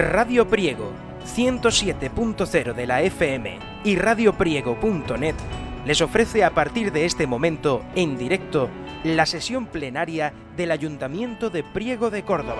Radio Priego 107.0 de la FM y radiopriego.net les ofrece a partir de este momento en directo la sesión plenaria del Ayuntamiento de Priego de Córdoba.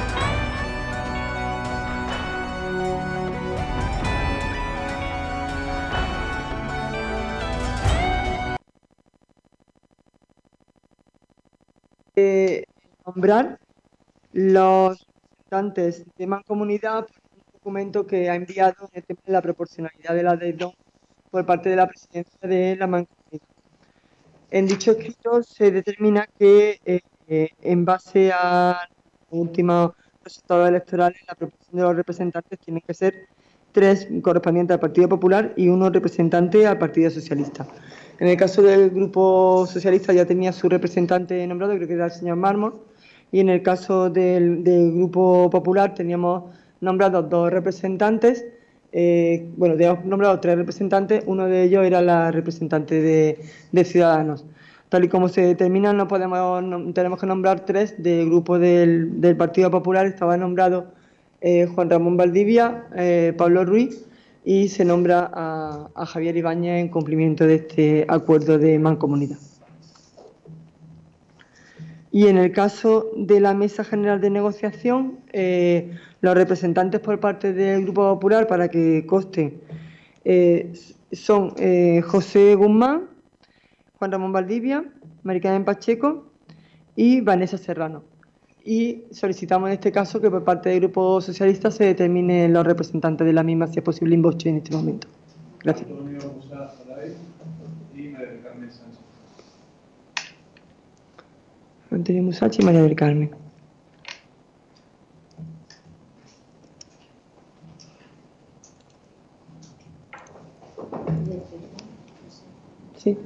Nombrar los representantes de Mancomunidad por un documento que ha enviado en el tema de la proporcionalidad de la DEDO por parte de la presidencia de la Mancomunidad. En dicho escrito se determina que en base a los últimos resultados electorales, la proporción de los representantes tiene que ser 3 correspondientes al Partido Popular y 1 representante al Partido Socialista. En el caso del Grupo Socialista ya tenía su representante nombrado, creo que era el señor Mármol, y en el caso del Grupo Popular teníamos nombrados 2 representantes, teníamos nombrados 3 representantes, uno de ellos era la representante de Ciudadanos. Tal y como se determina, tenemos que nombrar 3 del grupo del Partido Popular. Estaba nombrado Juan Ramón Valdivia, Pablo Ruiz, y se nombra a Javier Ibáñez en cumplimiento de este acuerdo de mancomunidad. Y en el caso de la Mesa General de Negociación, los representantes por parte del Grupo Popular, para que conste, son José Guzmán, Juan Ramón Valdivia, Maricarmen Pacheco y Vanessa Serrano. Y solicitamos en este caso que por parte del Grupo Socialista se determinen los representantes de la misma, si es posible, in voce en este momento. Gracias. Antonio Musachi y María del Carmen. Sí.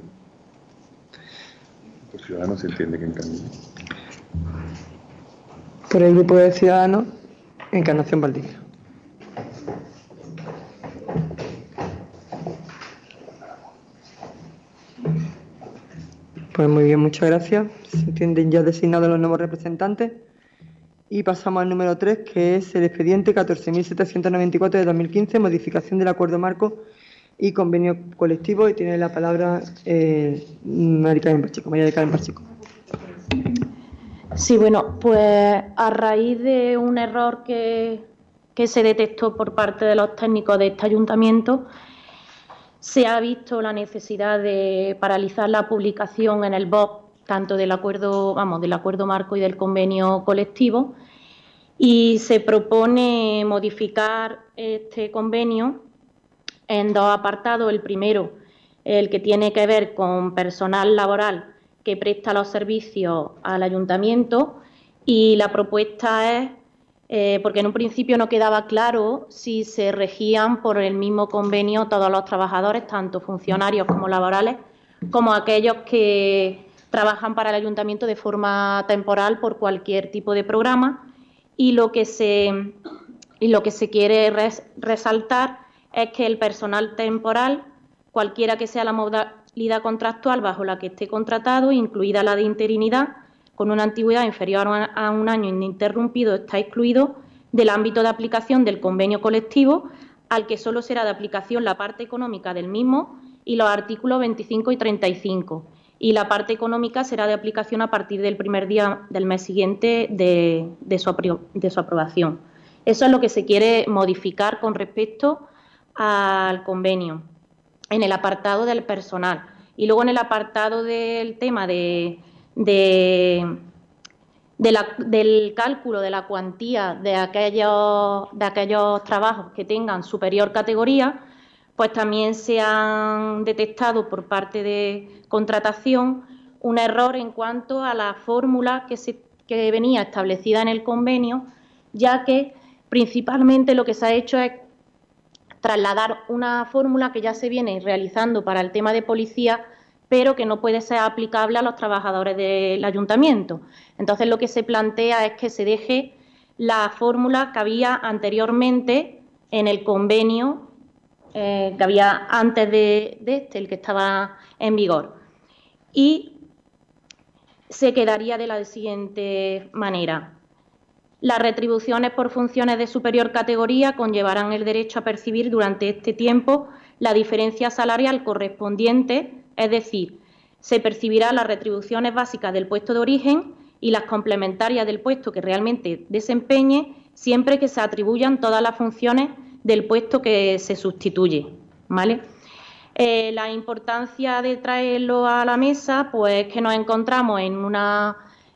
Por Ciudadanos se entiende que Encarnación. Por el Grupo de Ciudadanos, Encarnación Valdivia. Pues muy bien, muchas gracias. Se entienden ya designados los nuevos representantes. Y pasamos al número 3, que es el expediente 14.794 de 2015, modificación del acuerdo marco y convenio colectivo. Y tiene la palabra María del Carmen Pacheco. Sí, bueno, pues a raíz de un error que se detectó por parte de los técnicos de este ayuntamiento, se ha visto la necesidad de paralizar la publicación en el BOP tanto del acuerdo marco y del convenio colectivo, y se propone modificar este convenio en 2 apartados. El primero, el que tiene que ver con personal laboral que presta los servicios al ayuntamiento, y la propuesta es, porque en un principio no quedaba claro si se regían por el mismo convenio todos los trabajadores, tanto funcionarios como laborales, como aquellos que trabajan para el ayuntamiento de forma temporal por cualquier tipo de programa, y lo que se quiere resaltar es que el personal temporal, cualquiera que sea la modalidad contractual bajo la que esté contratado, incluida la de interinidad, con una antigüedad inferior a 1 año ininterrumpido, está excluido del ámbito de aplicación del convenio colectivo, al que solo será de aplicación la parte económica del mismo y los artículos 25 y 35. Y la parte económica será de aplicación a partir del primer día del mes siguiente de su aprobación. Eso es lo que se quiere modificar con respecto al convenio, en el apartado del personal. Y luego en el apartado del tema del cálculo de la cuantía de aquellos trabajos que tengan superior categoría, pues también se han detectado por parte de contratación un error en cuanto a la fórmula que venía establecida en el convenio, ya que principalmente lo que se ha hecho es trasladar una fórmula que ya se viene realizando para el tema de policía, pero que no puede ser aplicable a los trabajadores del ayuntamiento. Entonces, lo que se plantea es que se deje la fórmula que había anteriormente en el convenio que había antes de este, el que estaba en vigor. Y se quedaría de la siguiente manera. Las retribuciones por funciones de superior categoría conllevarán el derecho a percibir durante este tiempo la diferencia salarial correspondiente, es decir, se percibirán las retribuciones básicas del puesto de origen y las complementarias del puesto que realmente desempeñe, siempre que se atribuyan todas las funciones del puesto que se sustituye, ¿vale? La importancia de traerlo a la mesa, pues es que nos encontramos en una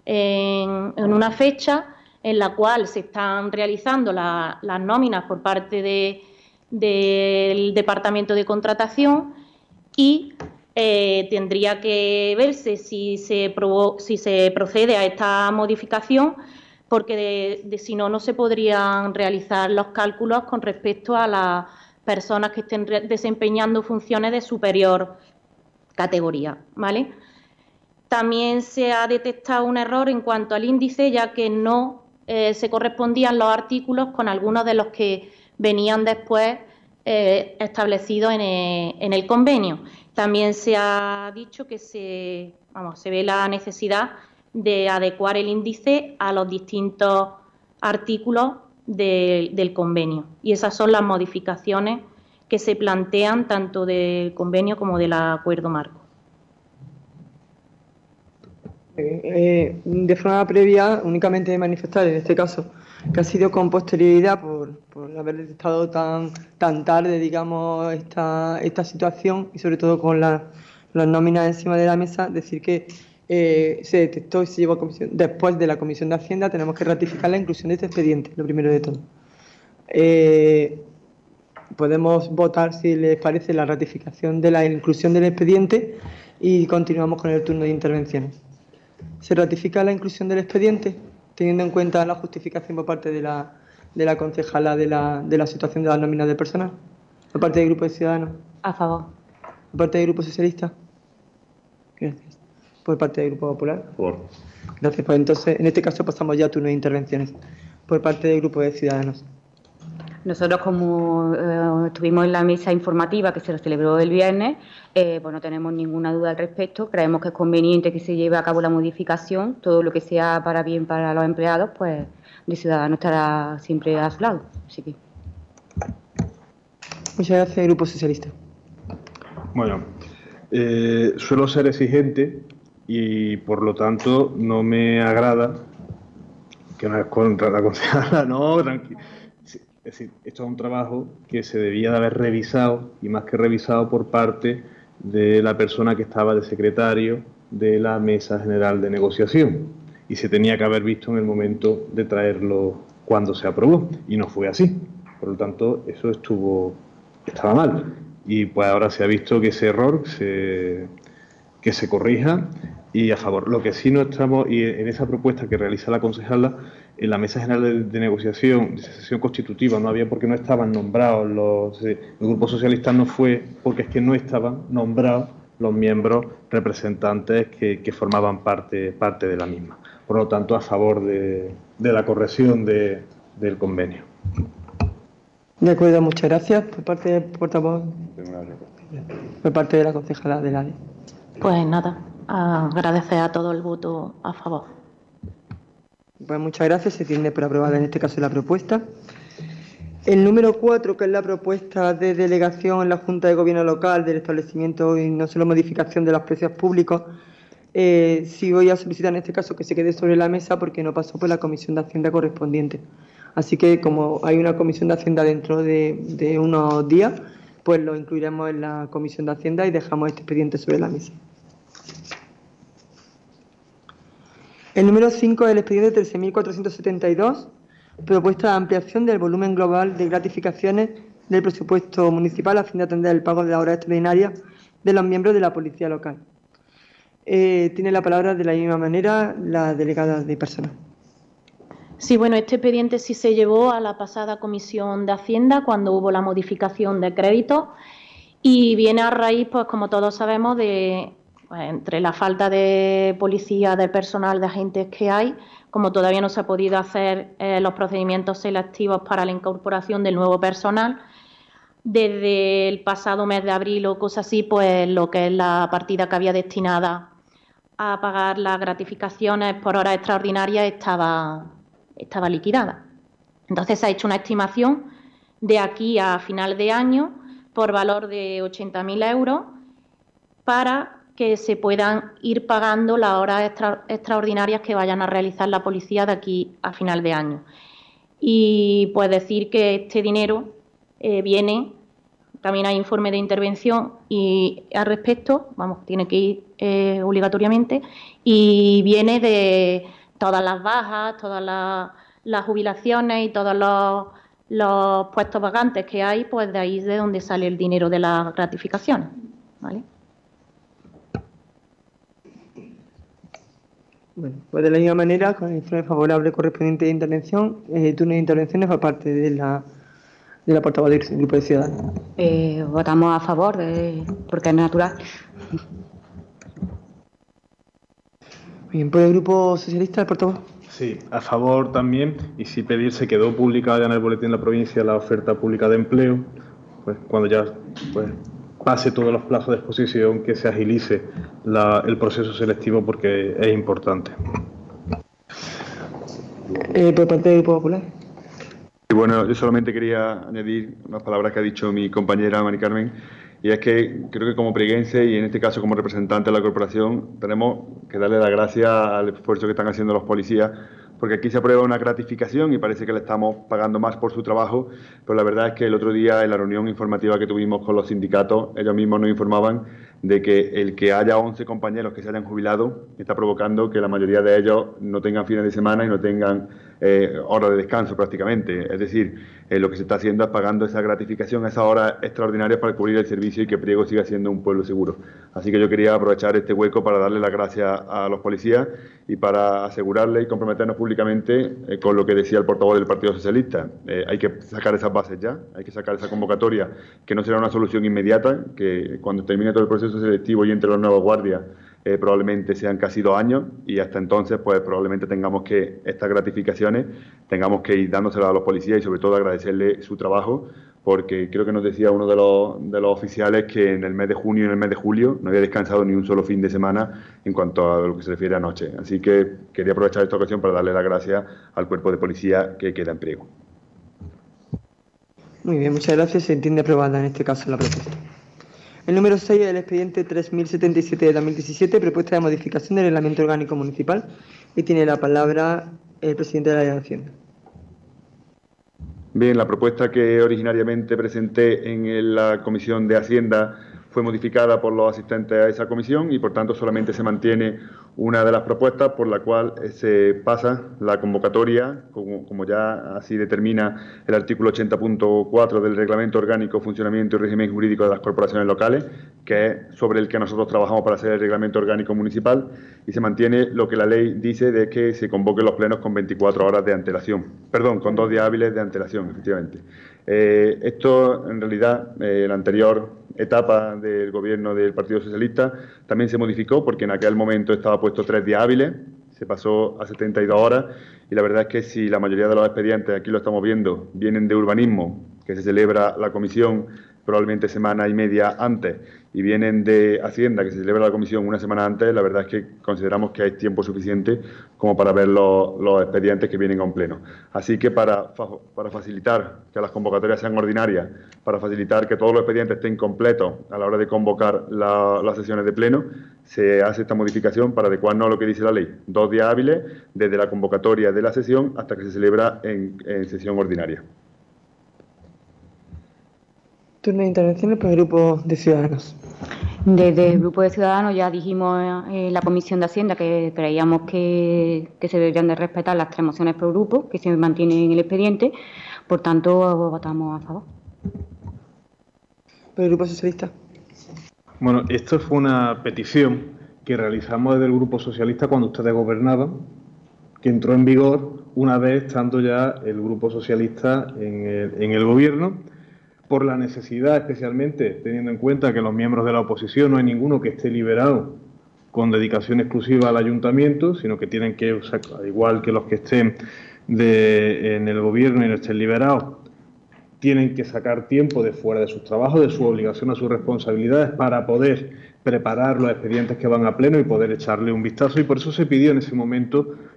fecha en la cual se están realizando las nóminas por parte del Departamento de Contratación y tendría que verse si se procede a esta modificación, porque si no, no se podrían realizar los cálculos con respecto a las personas que estén desempeñando funciones de superior categoría, ¿vale? También se ha detectado un error en cuanto al índice, ya que no se correspondían los artículos con algunos de los que venían después establecidos en el convenio. También se ha dicho que se ve la necesidad de adecuar el índice a los distintos artículos del convenio. Y esas son las modificaciones que se plantean tanto del convenio como del acuerdo marco. De forma previa, únicamente manifestar en este caso que ha sido con posterioridad por haber detectado tan tarde, digamos, esta situación y sobre todo con las nóminas encima de la mesa, decir que se detectó y se llevó a comisión. Después de la Comisión de Hacienda tenemos que ratificar la inclusión de este expediente, lo primero de todo. Podemos votar, si les parece, la ratificación de la inclusión del expediente y continuamos con el turno de intervenciones. ¿Se ratifica la inclusión del expediente, teniendo en cuenta la justificación por parte de la concejala de la situación de las nóminas de personal? ¿Por parte del Grupo de Ciudadanos? A favor. ¿Por parte del Grupo Socialista? Gracias. ¿Por parte del Grupo Popular? Por. Gracias. Pues entonces, en este caso pasamos ya a turno de intervenciones. Por parte del Grupo de Ciudadanos. Nosotros, como estuvimos en la mesa informativa que se celebró el viernes, pues no tenemos ninguna duda al respecto. Creemos que es conveniente que se lleve a cabo la modificación. Todo lo que sea para bien para los empleados, pues de Ciudadanos estará siempre a su lado. Así que. Muchas gracias, Grupo Socialista. Bueno, suelo ser exigente y por lo tanto no me agrada, que no es contra la concejala, no, tranquilo. Es decir, esto es un trabajo que se debía de haber revisado, y más que revisado, por parte de la persona que estaba de secretario de la Mesa General de Negociación. Y se tenía que haber visto en el momento de traerlo cuando se aprobó. Y no fue así. Por lo tanto, eso estaba mal. Y pues ahora se ha visto que ese error que se corrija y a favor. Lo que sí no estamos, y en esa propuesta que realiza la concejala, en la Mesa General de Negociación, de sesión constitutiva, no había, porque no estaban nombrados el Grupo Socialista, no fue porque es que no estaban nombrados los miembros representantes que formaban parte de la misma. Por lo tanto, a favor de la corrección del convenio. De acuerdo, muchas gracias. Por parte del portavoz, por parte de la concejala del ADE. Pues nada, agradecer a todo el voto a favor. Pues muchas gracias, se tiene por aprobada en este caso la propuesta. El número 4, que es la propuesta de delegación en la Junta de Gobierno Local del establecimiento y no solo modificación de los precios públicos, sí voy a solicitar en este caso que se quede sobre la mesa porque no pasó por la Comisión de Hacienda correspondiente. Así que como hay una Comisión de Hacienda dentro de unos días, pues lo incluiremos en la Comisión de Hacienda y dejamos este expediente sobre la mesa. El número 5 es el expediente 13.472, propuesta de ampliación del volumen global de gratificaciones del presupuesto municipal a fin de atender el pago de las horas extraordinarias de los miembros de la Policía Local. Tiene la palabra de la misma manera la delegada de personal. Sí, bueno, este expediente sí se llevó a la pasada Comisión de Hacienda cuando hubo la modificación de créditos y viene a raíz, pues como todos sabemos, entre la falta de policía, de personal, de agentes que hay, como todavía no se ha podido hacer los procedimientos selectivos para la incorporación del nuevo personal, desde el pasado mes de abril o cosas así, pues lo que es la partida que había destinada a pagar las gratificaciones por horas extraordinarias estaba estaba liquidada. Entonces se ha hecho una estimación de aquí a final de año por valor de 80.000 euros para que se puedan ir pagando las horas extraordinarias que vayan a realizar la policía de aquí a final de año. Y pues decir que este dinero viene, también hay informe de intervención y al respecto, vamos, tiene que ir obligatoriamente, y viene de todas las bajas, todas las jubilaciones y todos los puestos vacantes que hay, pues de ahí es de donde sale el dinero de las gratificaciones, ¿vale? Bueno, pues de la misma manera, con el informe favorable correspondiente de intervención, turno de intervenciones por parte de la portavoz del Grupo de Ciudadanos. Votamos a favor, porque es natural. Bien, por el Grupo Socialista, el portavoz. Sí, a favor también, y sí pedir, se quedó publicada ya en el Boletín de la Provincia la oferta pública de empleo, pues cuando ya pase todos los plazos de exposición, que se agilice el proceso selectivo porque es importante. Por parte del Grupo Popular. Y bueno, yo solamente quería añadir unas palabras que ha dicho mi compañera Mari Carmen, y es que creo que como prieguense y en este caso como representante de la corporación tenemos que darle las gracias al esfuerzo que están haciendo los policías, porque aquí se aprueba una gratificación y parece que le estamos pagando más por su trabajo, pero la verdad es que el otro día en la reunión informativa que tuvimos con los sindicatos, ellos mismos nos informaban de que el que haya 11 compañeros que se hayan jubilado está provocando que la mayoría de ellos no tengan fines de semana y no tengan horas de descanso prácticamente. Es decir, lo que se está haciendo es pagando esa gratificación, esas horas extraordinarias para cubrir el servicio y que Priego siga siendo un pueblo seguro. Así que yo quería aprovechar este hueco para darle las gracias a los policías y para asegurarles y comprometernos públicamente con lo que decía el portavoz del Partido Socialista. Hay que sacar esas bases ya, hay que sacar esa convocatoria, que no será una solución inmediata, que cuando termine todo el proceso selectivo y entre los nuevos guardias, probablemente sean casi 2 años, y hasta entonces pues probablemente tengamos que estas gratificaciones tengamos que ir dándoselas a los policías y sobre todo agradecerle su trabajo, porque creo que nos decía uno de los oficiales que en el mes de junio y en el mes de julio no había descansado ni un solo fin de semana en cuanto a lo que se refiere a noche. Así que quería aprovechar esta ocasión para darle las gracias al cuerpo de policía que queda en Priego. Muy bien, muchas gracias. Se entiende aprobada en este caso la propuesta. El número 6 del expediente 3077 de 2017, propuesta de modificación del Reglamento Orgánico Municipal, y tiene la palabra el presidente de la Hacienda. Bien, la propuesta que originariamente presenté en la Comisión de Hacienda fue modificada por los asistentes a esa comisión y por tanto solamente se mantiene una de las propuestas, por la cual se pasa la convocatoria, como ya así determina el artículo 80.4 del Reglamento Orgánico, Funcionamiento y Régimen Jurídico de las Corporaciones Locales, que es sobre el que nosotros trabajamos para hacer el Reglamento Orgánico Municipal, y se mantiene lo que la ley dice de que se convoquen los plenos con 24 horas de antelación, perdón, con 2 días hábiles de antelación, efectivamente. Esto, en realidad, la anterior etapa del gobierno del Partido Socialista también se modificó, porque en aquel momento estaba puesto 3 días hábiles, se pasó a 72 horas, y la verdad es que si la mayoría de los expedientes, aquí lo estamos viendo, vienen de urbanismo, que se celebra la comisión probablemente semana y media antes, y vienen de Hacienda, que se celebra la comisión una semana antes, la verdad es que consideramos que hay tiempo suficiente como para ver los expedientes que vienen a un pleno. Así que para facilitar que las convocatorias sean ordinarias, para facilitar que todos los expedientes estén completos a la hora de convocar las sesiones de pleno, se hace esta modificación para adecuarnos a lo que dice la ley. 2 días hábiles desde la convocatoria de la sesión hasta que se celebra en sesión ordinaria. Turno de intervenciones por el Grupo de Ciudadanos. Desde el Grupo de Ciudadanos ya dijimos en la Comisión de Hacienda que creíamos que se deberían de respetar las 3 mociones por grupo que se mantienen en el expediente, por tanto votamos a favor. Por el Grupo Socialista. Bueno, esto fue una petición que realizamos desde el Grupo Socialista cuando ustedes gobernaban, que entró en vigor una vez estando ya el Grupo Socialista en el gobierno, por la necesidad, especialmente teniendo en cuenta que los miembros de la oposición no hay ninguno que esté liberado con dedicación exclusiva al ayuntamiento, sino que tienen que, al igual que los que estén en el gobierno y no estén liberados, tienen que sacar tiempo de fuera de sus trabajos, de su obligación a sus responsabilidades, para poder preparar los expedientes que van a pleno y poder echarle un vistazo, y por eso se pidió en ese momento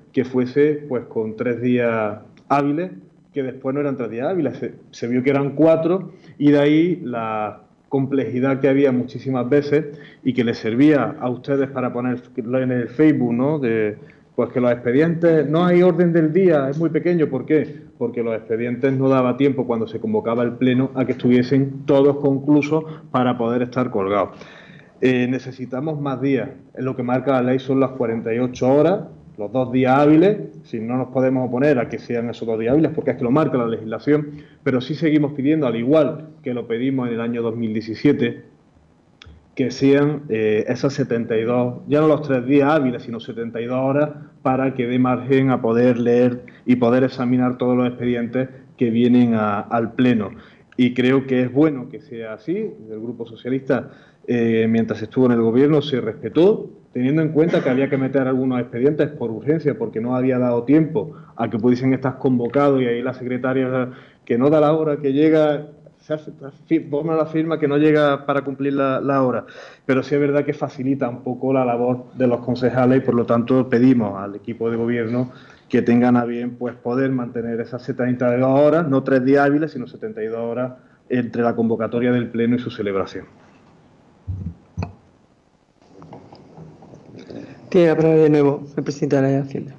que fuese pues con 3 días hábiles, que después no eran 3 días hábiles, se vio que eran 4, y de ahí la complejidad que había muchísimas veces y que les servía a ustedes para ponerlo en el Facebook, ¿no? Pues que los expedientes, no hay orden del día, es muy pequeño. ¿Por qué? Porque los expedientes no daba tiempo cuando se convocaba el pleno a que estuviesen todos conclusos para poder estar colgados. Necesitamos más días. Lo que marca la ley son las 48 horas, los 2 días hábiles. Si no nos podemos oponer a que sean esos 2 días hábiles, porque es que lo marca la legislación, pero sí seguimos pidiendo, al igual que lo pedimos en el año 2017, que sean esas 72, ya no los 3 días hábiles, sino 72 horas, para que dé margen a poder leer y poder examinar todos los expedientes que vienen al Pleno. Y creo que es bueno que sea así. El Grupo Socialista, mientras estuvo en el Gobierno, se respetó, teniendo en cuenta que había que meter algunos expedientes por urgencia, porque no había dado tiempo a que pudiesen estar convocados, y ahí la secretaria, que no da la hora, que llega, pone la firma, que no llega para cumplir la hora. Pero sí es verdad que facilita un poco la labor de los concejales, y por lo tanto pedimos al equipo de gobierno que tengan a bien pues poder mantener esas 72 horas, no 3 días hábiles, sino 72 horas entre la convocatoria del Pleno y su celebración. Tiene la palabra de nuevo el presidente de la Hacienda.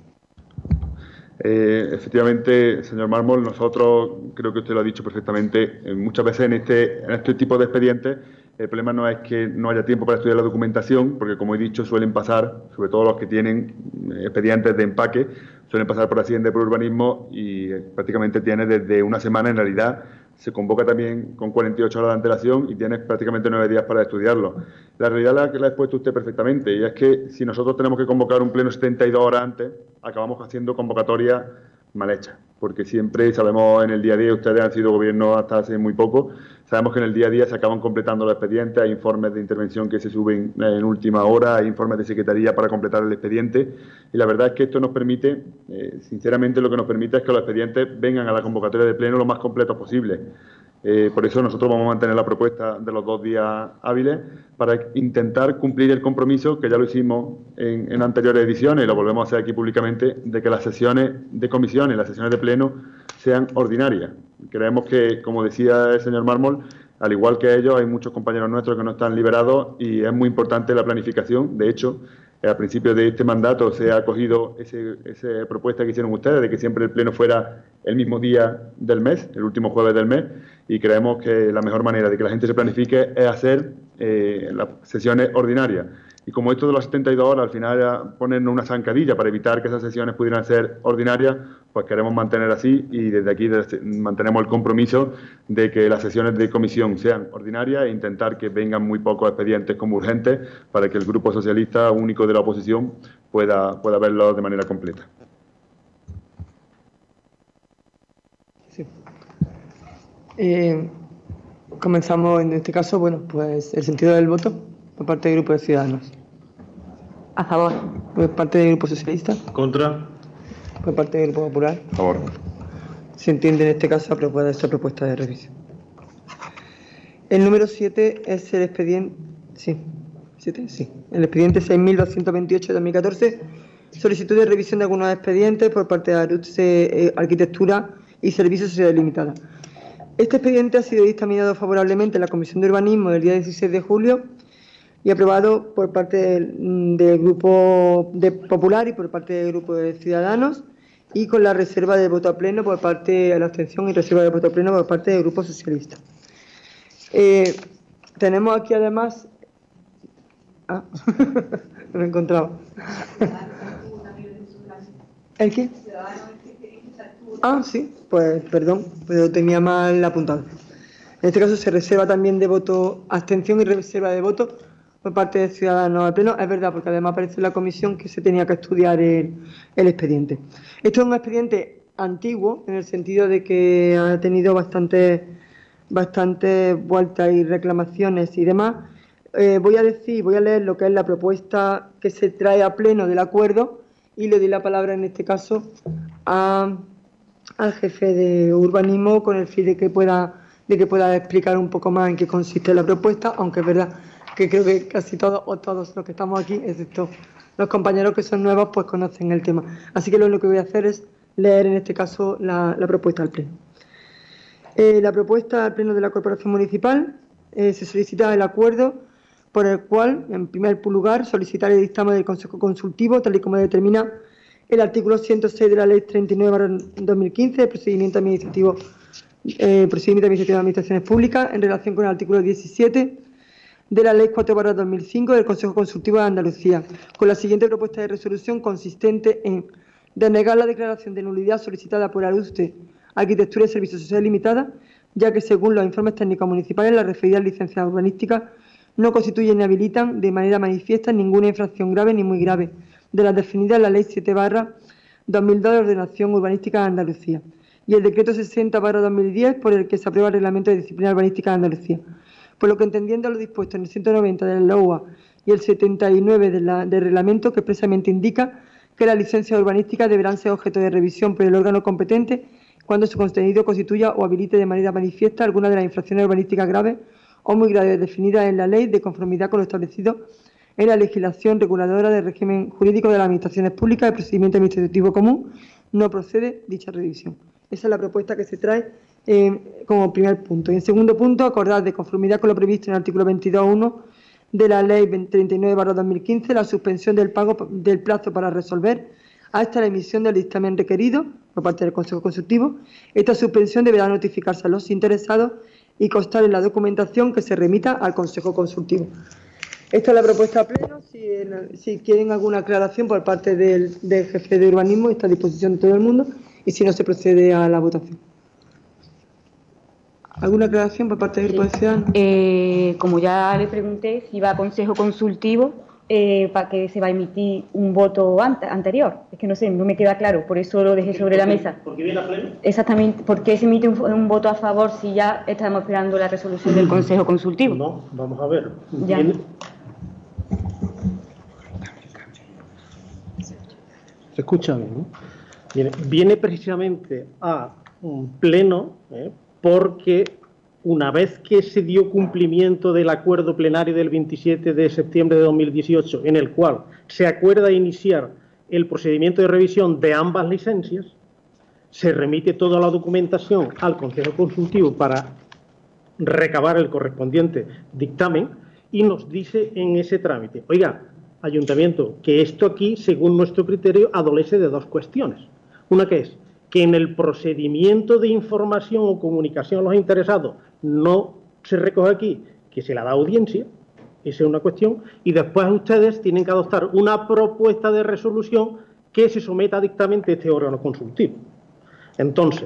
Efectivamente, señor Mármol, nosotros, creo que usted lo ha dicho perfectamente, muchas veces en este tipo de expedientes el problema no es que no haya tiempo para estudiar la documentación, porque como he dicho suelen pasar, sobre todo los que tienen expedientes de empaque, suelen pasar por Hacienda, por urbanismo, y prácticamente tienes desde una semana. En realidad se convoca también con 48 horas de antelación y tienes prácticamente 9 días para estudiarlo. La realidad la ha expuesto usted perfectamente, y es que si nosotros tenemos que convocar un pleno 72 horas antes, acabamos haciendo convocatorias mal hechas, porque siempre sabemos en el día a día, ustedes han sido gobierno hasta hace muy poco, sabemos que en el día a día se acaban completando los expedientes, hay informes de intervención que se suben en última hora, hay informes de secretaría para completar el expediente, y la verdad es que esto nos permite, sinceramente lo que nos permite es que los expedientes vengan a la convocatoria de pleno lo más completos posible. Por eso nosotros vamos a mantener la propuesta de los 2 días hábiles para intentar cumplir el compromiso que ya lo hicimos en anteriores ediciones, y lo volvemos a hacer aquí públicamente, de que las sesiones de comisiones, las sesiones de pleno sean ordinarias. Creemos que, como decía el señor Mármol, al igual que ellos, hay muchos compañeros nuestros que no están liberados, y es muy importante la planificación. De hecho, al principio de este mandato se ha acogido esa propuesta que hicieron ustedes de que siempre el pleno fuera el mismo día del mes, el último jueves del mes, y creemos que la mejor manera de que la gente se planifique es hacer las sesiones ordinarias. Y como esto de las 72 horas al final era ponernos una zancadilla para evitar que esas sesiones pudieran ser ordinarias, pues queremos mantener así, y desde aquí mantenemos el compromiso de que las sesiones de comisión sean ordinarias e intentar que vengan muy pocos expedientes como urgentes para que el Grupo Socialista, único de la oposición, pueda verlos de manera completa. Sí. Comenzamos en este caso, bueno, pues el sentido del voto por parte del Grupo de Ciudadanos. A favor. Por parte del Grupo Socialista. Contra. Por parte del Grupo Popular. A favor. Se entiende en este caso aprobada esta propuesta de revisión. El número 7 es el expediente. Sí. 7, sí. El expediente 6.228 de 2014. Solicitud de revisión de algunos expedientes por parte de Arutze Arquitectura y Servicios Sociedad Limitada. Este expediente ha sido dictaminado favorablemente en la Comisión de Urbanismo del día 16 de julio y aprobado por parte del Grupo Popular y por parte del Grupo de Ciudadanos, y con la reserva de voto a pleno por parte de la abstención y reserva de voto a pleno por parte del Grupo Socialista. Tenemos aquí además... no lo he encontrado. ¿El qué? Sí, pues perdón, pero tenía mal apuntado. En este caso se reserva también de voto, abstención y reserva de voto por parte de Ciudadanos al Pleno. Es verdad, porque además aparece en la comisión que se tenía que estudiar el expediente. Esto es un expediente antiguo, en el sentido de que ha tenido bastantes vueltas y reclamaciones y demás. Voy a leer lo que es la propuesta que se trae a Pleno del acuerdo, y le doy la palabra en este caso al jefe de urbanismo, con el fin de que pueda explicar un poco más en qué consiste la propuesta, aunque es verdad que creo que casi todos o todos los que estamos aquí, excepto los compañeros que son nuevos pues conocen el tema. Así que lo único que voy a hacer es leer en este caso la propuesta al Pleno. La propuesta al Pleno de la Corporación Municipal se solicita el acuerdo por el cual, en primer lugar, solicitar el dictamen del Consejo Consultivo, tal y como determina el artículo 106 de la Ley 39/2015 de Procedimiento Administrativo de Administraciones Públicas, en relación con el artículo 17 de la Ley 4/2005 del Consejo Consultivo de Andalucía, con la siguiente propuesta de resolución consistente en denegar la declaración de nulidad solicitada por ALUSTE Arquitectura y Servicios Sociales Limitada, ya que según los informes técnicos municipales las referidas licencias urbanísticas no constituyen ni habilitan de manera manifiesta ninguna infracción grave ni muy grave de las definidas en la Ley 7/2002 de Ordenación Urbanística de Andalucía y el Decreto 60/2010 por el que se aprueba el Reglamento de Disciplina Urbanística de Andalucía. Por lo que, entendiendo lo dispuesto en el 190 de la LOA y el 79 del Reglamento, que expresamente indica que las licencias urbanísticas deberán ser objeto de revisión por el órgano competente cuando su contenido constituya o habilite de manera manifiesta alguna de las infracciones urbanísticas graves o muy graves definidas en la ley, de conformidad con lo establecido en la legislación reguladora del régimen jurídico de las administraciones públicas y procedimiento administrativo común, no procede dicha revisión. Esa es la propuesta que se trae como primer punto. Y en segundo punto, acordar de conformidad con lo previsto en el artículo 22.1 de la Ley 39/2015 la suspensión del pago del plazo para resolver hasta la emisión del dictamen requerido por parte del Consejo Consultivo. Esta suspensión deberá notificarse a los interesados y constar en la documentación que se remita al Consejo Consultivo. Esta es la propuesta a pleno. Si quieren alguna aclaración por parte del jefe de urbanismo, está a disposición de todo el mundo, y si no, se procede a la votación. ¿Alguna aclaración por parte del Grupo de Ciudadanos? Como ya le pregunté, si va a Consejo Consultivo, ¿para qué se va a emitir un voto anterior? Es que no sé, no me queda claro, por eso lo dejé sobre la mesa. ¿Por qué viene a pleno? Exactamente, ¿por qué se emite un voto a favor si ya estamos esperando la resolución del Consejo Consultivo? No, vamos a ver. Ya. Se escucha bien, ¿no? Viene precisamente a un pleno porque una vez que se dio cumplimiento del acuerdo plenario del 27 de septiembre de 2018, en el cual se acuerda iniciar el procedimiento de revisión de ambas licencias, se remite toda la documentación al Consejo Consultivo para recabar el correspondiente dictamen y nos dice en ese trámite: oiga, Ayuntamiento, que esto aquí, según nuestro criterio, adolece de dos cuestiones. Una que es que en el procedimiento de información o comunicación a los interesados no se recoge aquí que se le da audiencia, esa es una cuestión, y después ustedes tienen que adoptar una propuesta de resolución que se someta a dictamen de este órgano consultivo. Entonces,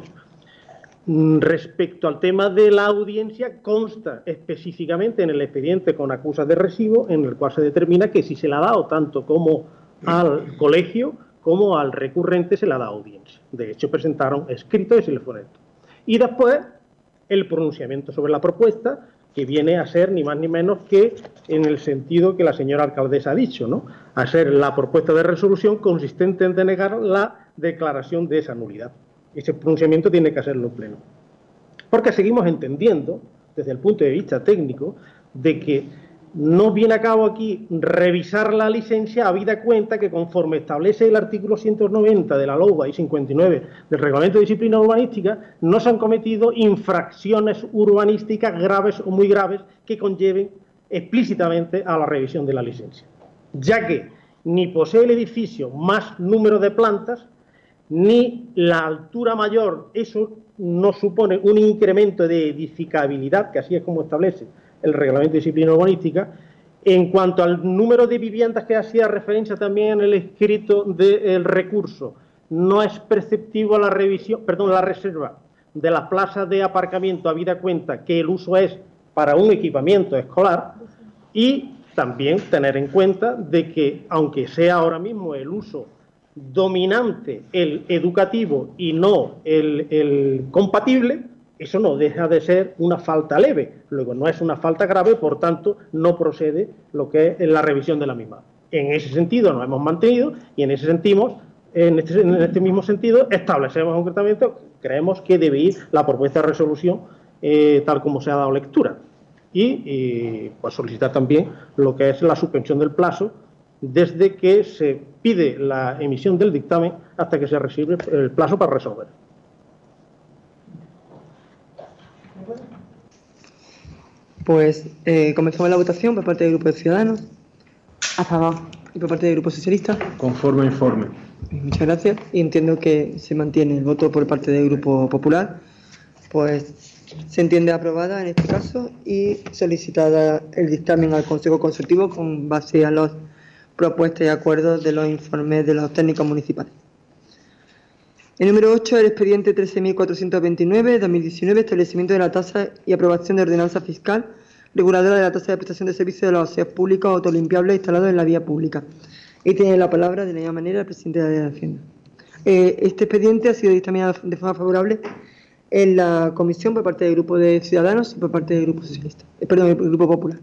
respecto al tema de la audiencia, consta específicamente en el expediente con acusas de recibo, en el cual se determina que si se le ha dado tanto como al colegio como al recurrente se le ha dado audiencia. De hecho, presentaron escrito y se le fue esto. Y después, el pronunciamiento sobre la propuesta, que viene a ser ni más ni menos que en el sentido que la señora alcaldesa ha dicho, ¿no? A ser la propuesta de resolución consistente en denegar la declaración de esa nulidad. Ese pronunciamiento tiene que hacerlo pleno. Porque seguimos entendiendo, desde el punto de vista técnico, de que no viene a cabo aquí revisar la licencia habida cuenta que, conforme establece el artículo 190 de la LOA y 59 del Reglamento de Disciplina Urbanística, no se han cometido infracciones urbanísticas graves o muy graves que conlleven explícitamente a la revisión de la licencia, ya que ni posee el edificio más número de plantas, ni la altura mayor, eso no supone un incremento de edificabilidad, que así es como establece el Reglamento de Disciplina Urbanística. En cuanto al número de viviendas que hacía referencia también en el escrito del recurso, no es perceptivo la reserva de las plazas de aparcamiento, habida cuenta que el uso es para un equipamiento escolar, y también tener en cuenta de que, aunque sea ahora mismo el uso dominante el educativo y no el compatible, eso no deja de ser una falta leve. Luego no es una falta grave, por tanto no procede lo que es la revisión de la misma. En ese sentido nos hemos mantenido y en este mismo sentido establecemos concretamente, creemos que debe ir la propuesta de resolución tal como se ha dado lectura, y pues solicitar también lo que es la suspensión del plazo desde que se pide la emisión del dictamen hasta que se recibe el plazo para resolver. Pues comenzamos la votación por parte del Grupo de Ciudadanos. A favor. ¿Y por parte del Grupo Socialista? Conforme al informe. Muchas gracias. Y entiendo que se mantiene el voto por parte del Grupo Popular. Pues se entiende aprobada en este caso y solicitada el dictamen al Consejo Consultivo con base a las propuestas y acuerdos de los informes de los técnicos municipales. El número 8, el expediente 13.429/2019, establecimiento de la tasa y aprobación de ordenanza fiscal reguladora de la tasa de prestación de servicios de los aseos públicos autolimpiables instalados en la vía pública. Y tiene la palabra de la misma manera el presidente de la Hacienda. Este expediente ha sido dictaminado de forma favorable en la comisión por parte del Grupo de Ciudadanos y por parte del Grupo Socialista. Perdón, el Grupo Popular.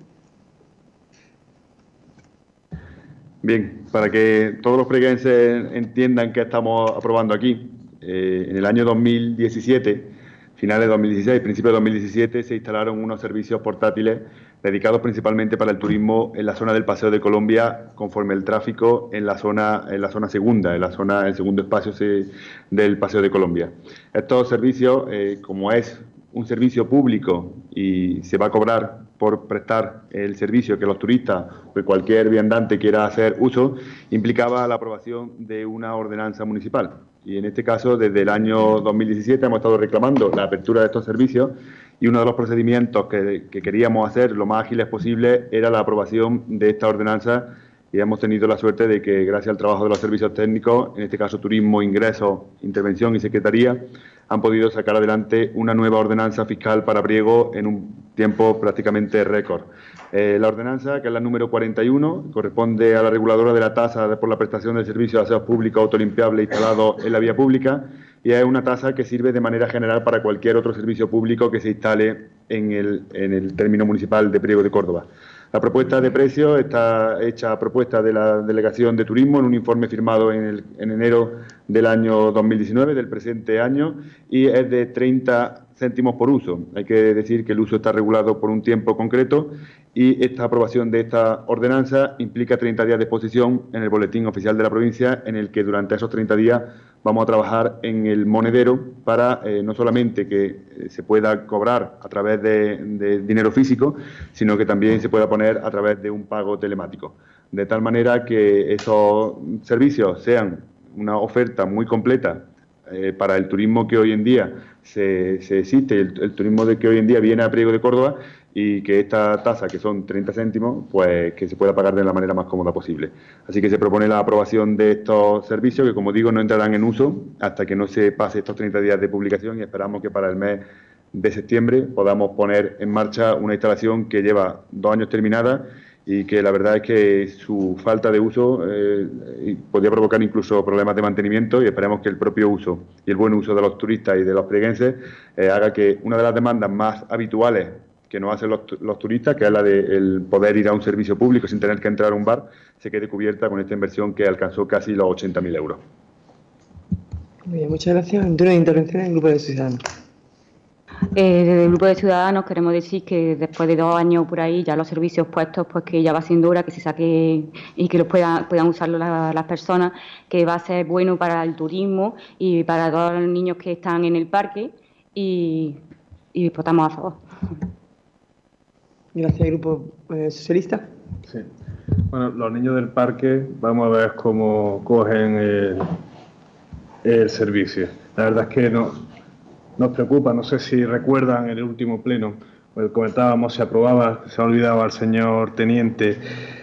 Bien, para que todos los preguenses entiendan qué estamos aprobando aquí, en el año 2017, finales de 2016, principios de 2017, se instalaron unos servicios portátiles dedicados principalmente para el turismo en la zona del Paseo de Colombia, conforme el tráfico en la zona segunda, el segundo espacio del Paseo de Colombia. Estos servicios, como es un servicio público y se va a cobrar por prestar el servicio que los turistas o cualquier viandante quiera hacer uso, implicaba la aprobación de una ordenanza municipal. Y en este caso, desde el año 2017 hemos estado reclamando la apertura de estos servicios y uno de los procedimientos que queríamos hacer lo más ágiles posible era la aprobación de esta ordenanza y hemos tenido la suerte de que, gracias al trabajo de los servicios técnicos, en este caso Turismo, Ingresos, Intervención y Secretaría, han podido sacar adelante una nueva ordenanza fiscal para Priego en un tiempo prácticamente récord. La ordenanza, que es la número 41, corresponde a la reguladora de la tasa por la prestación del servicio de aseos públicos autolimpiables instalados en la vía pública y es una tasa que sirve de manera general para cualquier otro servicio público que se instale en el término municipal de Priego de Córdoba. La propuesta de precio está hecha a propuesta de la Delegación de Turismo en un informe firmado en enero del año 2019, del presente año, y es de 30 céntimos por uso. Hay que decir que el uso está regulado por un tiempo concreto y esta aprobación de esta ordenanza implica 30 días de exposición en el Boletín Oficial de la provincia, en el que durante esos 30 días vamos a trabajar en el monedero para no solamente que se pueda cobrar a través de dinero físico, sino que también se pueda poner a través de un pago telemático. De tal manera que esos servicios sean una oferta muy completa para el turismo que hoy en día se existe, el turismo que hoy en día viene a Priego de Córdoba, y que esta tasa, que son 30 céntimos, pues que se pueda pagar de la manera más cómoda posible. Así que se propone la aprobación de estos servicios, que como digo, no entrarán en uso hasta que no se pase estos 30 días de publicación, y esperamos que para el mes de septiembre podamos poner en marcha una instalación que lleva 2 años terminada y que la verdad es que su falta de uso podría provocar incluso problemas de mantenimiento, y esperemos que el propio uso y el buen uso de los turistas y de los prieguenses haga que una de las demandas más habituales que nos hacen los turistas, que es la de el poder ir a un servicio público sin tener que entrar a un bar, se quede cubierta con esta inversión que alcanzó casi los 80.000 euros. Muy bien, muchas gracias. En turno de intervención en el Grupo de Ciudadanos. Desde el Grupo de Ciudadanos queremos decir que después de 2 años por ahí, ya los servicios puestos, pues que ya va siendo hora que se saque y que los puedan usarlo las personas, que va a ser bueno para el turismo y para todos los niños que están en el parque, y votamos a favor. Gracias, Grupo Socialista. Sí. Bueno, los niños del parque, vamos a ver cómo cogen el servicio. La verdad es que nos preocupa, no sé si recuerdan en el último pleno, pues comentábamos, se aprobaba, se ha olvidado al señor teniente,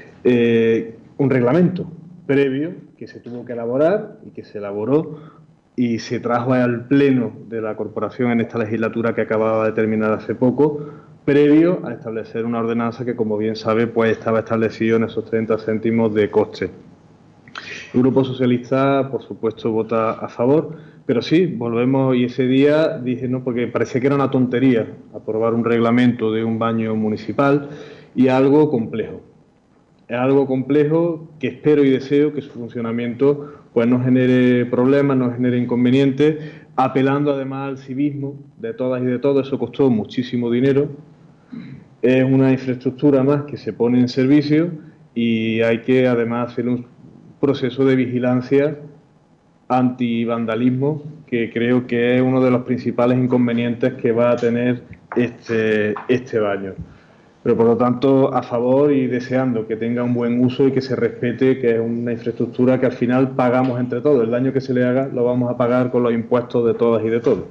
un reglamento previo que se tuvo que elaborar y que se elaboró y se trajo al pleno de la corporación en esta legislatura que acababa de terminar hace poco, previo a establecer una ordenanza que, como bien sabe, pues estaba establecido en esos 30 céntimos de coste. El Grupo Socialista, por supuesto, vota a favor, pero sí, volvemos, y ese día dije, no, porque parecía que era una tontería aprobar un reglamento de un baño municipal, y algo complejo. Es algo complejo que espero y deseo que su funcionamiento pues no genere problemas, no genere inconvenientes, apelando además al civismo de todas y de todos. Eso costó muchísimo dinero, es una infraestructura más que se pone en servicio y hay que además hacer un proceso de vigilancia anti-vandalismo, que creo que es uno de los principales inconvenientes que va a tener este baño. Pero por lo tanto, a favor y deseando que tenga un buen uso y que se respete, que es una infraestructura que al final pagamos entre todos. El daño que se le haga lo vamos a pagar con los impuestos de todas y de todos.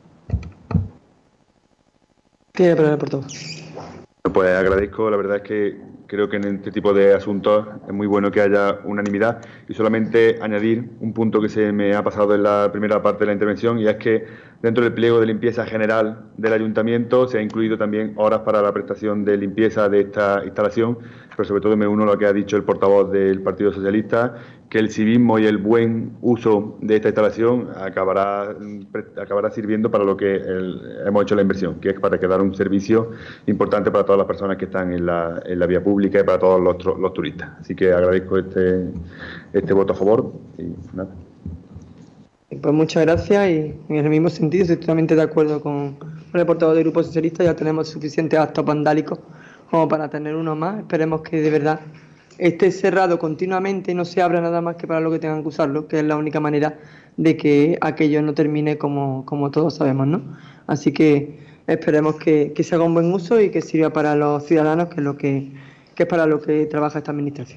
Tiene palabra por todo. Pues agradezco, la verdad es que creo que en este tipo de asuntos es muy bueno que haya unanimidad, y solamente añadir un punto que se me ha pasado en la primera parte de la intervención, y es que dentro del pliego de limpieza general del ayuntamiento se ha incluido también horas para la prestación de limpieza de esta instalación, pero sobre todo me uno a lo que ha dicho el portavoz del Partido Socialista, que el civismo y el buen uso de esta instalación acabará sirviendo para lo que hemos hecho la inversión, que es para dar un servicio importante para todas las personas que están en la vía pública y para todos los turistas. Así que agradezco este voto a favor y nada. Pues muchas gracias, y en el mismo sentido estoy totalmente de acuerdo con el portavoz del Grupo Socialista. Ya tenemos suficientes actos vandálicos como para tener uno más. Esperemos que de verdad esté cerrado continuamente y no se abra nada más que para lo que tengan que usarlo, que es la única manera de que aquello no termine como todos sabemos, ¿no? Así que esperemos que se haga un buen uso y que sirva para los ciudadanos, que es para lo que trabaja esta administración.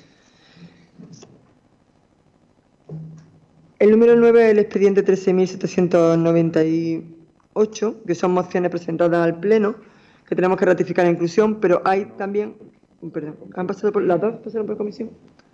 El número 9 es el expediente 13.798, que son mociones presentadas al Pleno, que tenemos que ratificar la inclusión, pero hay también... Perdón, ¿han pasado por las dos? ¿Pasaron por comisión?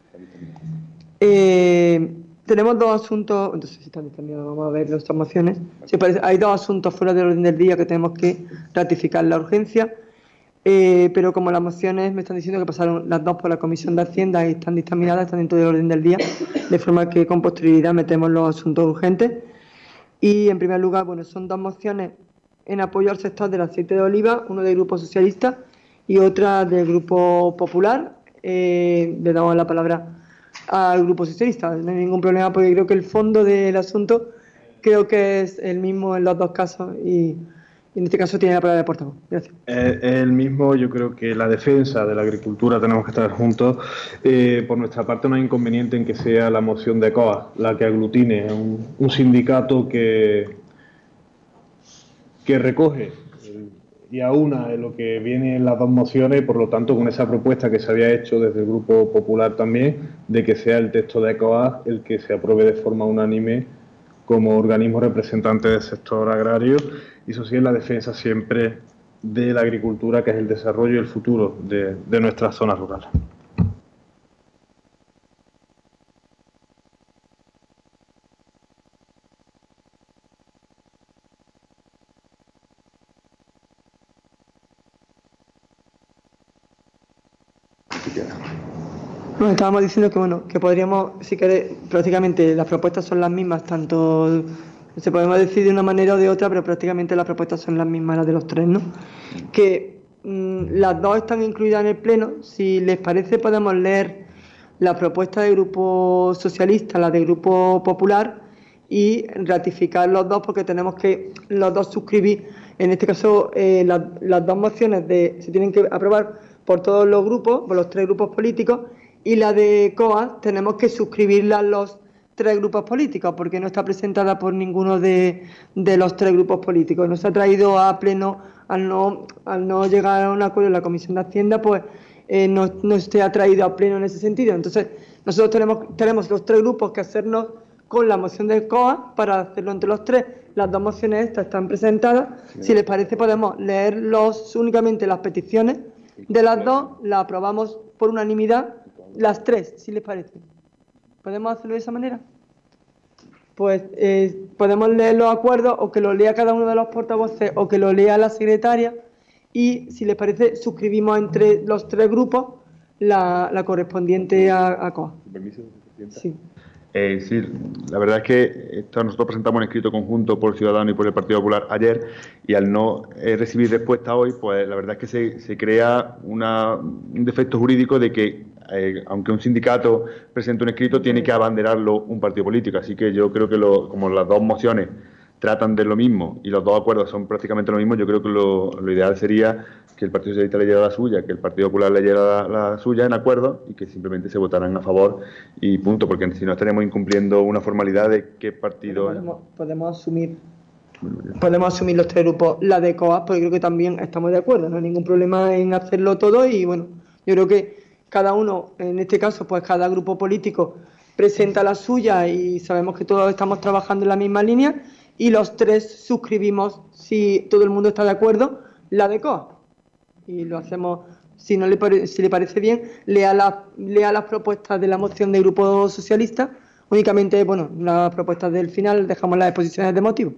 Tenemos dos asuntos... Entonces, si están disponibles, vamos a ver nuestras mociones. Hay dos asuntos fuera del orden del día que tenemos que ratificar la urgencia, pero como las mociones me están diciendo que pasaron las dos por la Comisión de Hacienda y están dictaminadas, están dentro del orden del día, de forma que con posterioridad metemos los asuntos urgentes. Y en primer lugar, bueno, son dos mociones en apoyo al sector del aceite de oliva, uno del Grupo Socialista y otra del Grupo Popular. Le damos la palabra al Grupo Socialista, no hay ningún problema, porque creo que el fondo del asunto creo que es el mismo en los dos casos, y en este caso tiene la palabra el portavoz. Gracias. El mismo, yo creo que la defensa de la agricultura tenemos que estar juntos. Por nuestra parte no hay inconveniente en que sea la moción de COA la que aglutine un sindicato que recoge y aúna lo que viene en las dos mociones, y por lo tanto con esa propuesta que se había hecho desde el Grupo Popular también, de que sea el texto de COA el que se apruebe de forma unánime como organismo representante del sector agrario, y eso sí es la defensa siempre de la agricultura, que es el desarrollo y el futuro de nuestras zonas rurales. Bueno, estábamos diciendo que bueno, que podríamos, si queréis, prácticamente las propuestas son las mismas, tanto se podemos decir de una manera o de otra, pero prácticamente las propuestas son las mismas, las de los tres, ¿no? Que las dos están incluidas en el Pleno. Si les parece, podemos leer la propuesta del Grupo Socialista, la del Grupo Popular, y ratificar los dos, porque tenemos que los dos suscribir. En este caso, las dos mociones se tienen que aprobar por todos los grupos, por los tres grupos políticos, y la de COA tenemos que suscribirla los tres grupos políticos, porque no está presentada por ninguno de los tres grupos políticos. No se ha traído a Pleno, al no llegar a un acuerdo en la Comisión de Hacienda, pues no se ha traído a Pleno en ese sentido. Entonces, nosotros tenemos los tres grupos que hacernos con la moción del COA para hacerlo entre los tres. Las dos mociones estas están presentadas. Si les parece, podemos leer únicamente las peticiones de las dos, las aprobamos por unanimidad, las tres, si les parece. ¿Podemos hacerlo de esa manera? Pues podemos leer los acuerdos, o que lo lea cada uno de los portavoces, o que lo lea la secretaria, y si les parece, suscribimos entre los tres grupos la correspondiente a COA. ¿Permiso, Presidenta? Sí. Sí, la verdad es que nosotros presentamos un escrito conjunto por Ciudadanos y por el Partido Popular ayer, y al no recibir respuesta hoy, pues la verdad es que se crea un defecto jurídico de que aunque un sindicato presente un escrito, tiene que abanderarlo un partido político. Así que yo creo que como las dos mociones tratan de lo mismo y los dos acuerdos son prácticamente lo mismo, yo creo que lo ideal sería que el Partido Socialista leyera la suya, que el Partido Popular leyera la suya en acuerdo y que simplemente se votaran a favor y punto, porque si no estaríamos incumpliendo una formalidad de qué partido... Podemos asumir los tres grupos la de COAS, porque creo que también estamos de acuerdo, no hay ningún problema en hacerlo todo y bueno, yo creo que cada uno, en este caso, pues cada grupo político presenta la suya y sabemos que todos estamos trabajando en la misma línea y los tres suscribimos, si todo el mundo está de acuerdo, la de COAS. Y lo hacemos, si le parece bien, lea las propuestas de la moción del Grupo Socialista. Únicamente, bueno, las propuestas del final dejamos las exposiciones de motivos.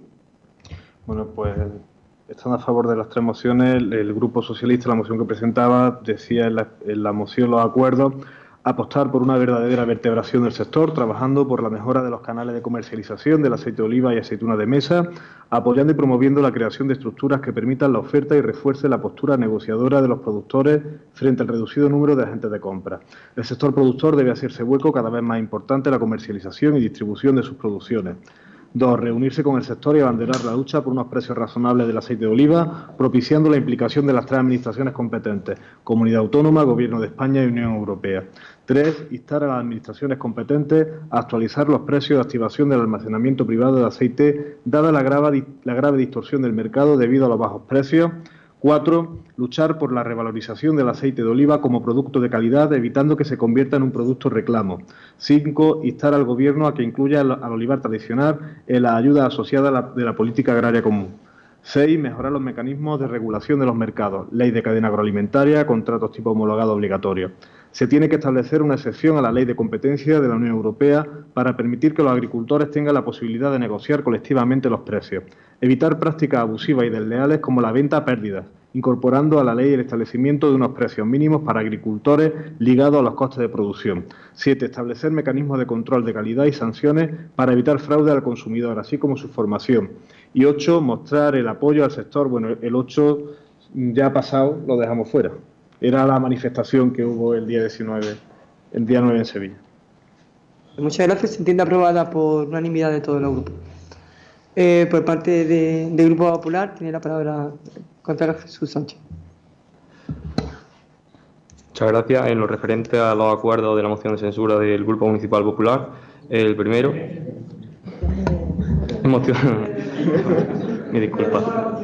Bueno, pues estando a favor de las tres mociones, el Grupo Socialista, la moción que presentaba, decía en la moción los acuerdos, apostar por una verdadera vertebración del sector, trabajando por la mejora de los canales de comercialización del aceite de oliva y aceituna de mesa, apoyando y promoviendo la creación de estructuras que permitan la oferta y refuercen la postura negociadora de los productores frente al reducido número de agentes de compra. El sector productor debe hacerse hueco cada vez más importante en la comercialización y distribución de sus producciones. 2. Reunirse con el sector y abanderar la lucha por unos precios razonables del aceite de oliva, propiciando la implicación de las tres administraciones competentes, Comunidad Autónoma, Gobierno de España y Unión Europea. 3. Instar a las administraciones competentes a actualizar los precios de activación del almacenamiento privado de aceite, dada la grave distorsión del mercado debido a los bajos precios. 4. Luchar por la revalorización del aceite de oliva como producto de calidad, evitando que se convierta en un producto reclamo. 5. Instar al Gobierno a que incluya al olivar tradicional en la ayuda asociada de la política agraria común. 6. Mejorar los mecanismos de regulación de los mercados, ley de cadena agroalimentaria, contratos tipo homologado obligatorio. Se tiene que establecer una excepción a la ley de competencia de la Unión Europea para permitir que los agricultores tengan la posibilidad de negociar colectivamente los precios. Evitar prácticas abusivas y desleales como la venta a pérdidas, incorporando a la ley el establecimiento de unos precios mínimos para agricultores ligados a los costes de producción. 7. Establecer mecanismos de control de calidad y sanciones para evitar fraude al consumidor, así como su formación. Y 8. Mostrar el apoyo al sector. Bueno, el 8 ya ha pasado, lo dejamos fuera. Era la manifestación que hubo el día 9 en Sevilla. Muchas gracias. Se entiende aprobada por unanimidad de todos los grupos. Por parte del Grupo Popular, tiene la palabra el concejal Jesús Sánchez. Muchas gracias. En lo referente a los acuerdos de la moción de censura del Grupo Municipal Popular, el primero... Mi disculpa.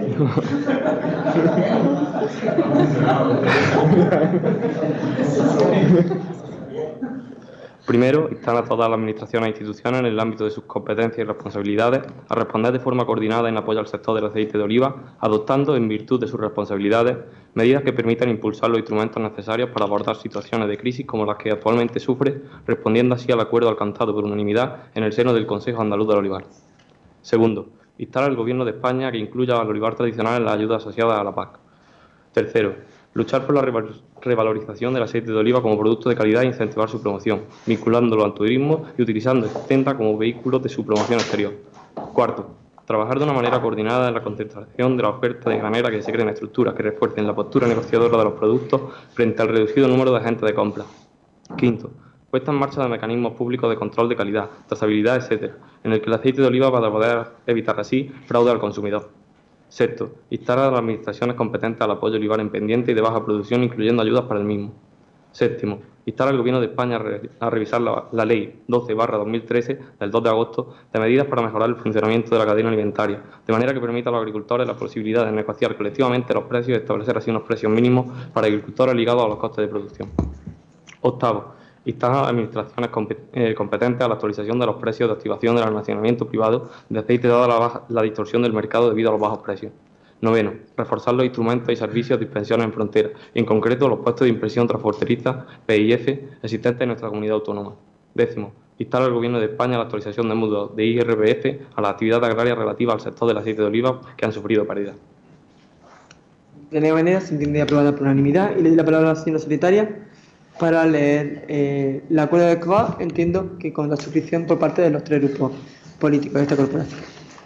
Primero, instar a todas las administraciones e instituciones en el ámbito de sus competencias y responsabilidades a responder de forma coordinada en apoyo al sector del aceite de oliva, adoptando, en virtud de sus responsabilidades, medidas que permitan impulsar los instrumentos necesarios para abordar situaciones de crisis como las que actualmente sufre, respondiendo así al acuerdo alcanzado por unanimidad en el seno del Consejo Andaluz del Olivar. Segundo, instar al Gobierno de España a que incluya al olivar tradicional en las ayudas asociadas a la PAC. Tercero, luchar por la revalorización del aceite de oliva como producto de calidad e incentivar su promoción, vinculándolo al turismo y utilizando este TENTA como vehículo de su promoción exterior. Cuarto, trabajar de una manera coordinada en la concentración de la oferta de manera que se creen estructuras que refuercen la postura negociadora de los productos frente al reducido número de agentes de compra. Quinto, puesta en marcha de mecanismos públicos de control de calidad, trazabilidad, etc., en el que el aceite de oliva para poder evitar así fraude al consumidor. Sexto, instar a las administraciones competentes al apoyo olivar en pendiente y de baja producción, incluyendo ayudas para el mismo. Séptimo, instar al Gobierno de España a revisar la Ley 12/2013 del 2 de agosto de medidas para mejorar el funcionamiento de la cadena alimentaria, de manera que permita a los agricultores la posibilidad de negociar colectivamente los precios y establecer así unos precios mínimos para agricultores ligados a los costes de producción. Octavo, instar a las administraciones competentes a la actualización de los precios de activación del almacenamiento privado de aceite dada la distorsión del mercado debido a los bajos precios. Noveno, reforzar los instrumentos y servicios de inspección en frontera, y en concreto los puestos de inspección transfronteriza, PIF, existentes en nuestra comunidad autónoma. Décimo, instar al Gobierno de España la actualización de módulos de IRPF a la actividad agraria relativa al sector del aceite de oliva que han sufrido pérdidas. De la manera se entiende aprobada por unanimidad y le doy la palabra a la señora secretaria para leer el acuerdo de COA, entiendo que con la suscripción por parte de los tres grupos políticos de esta corporación.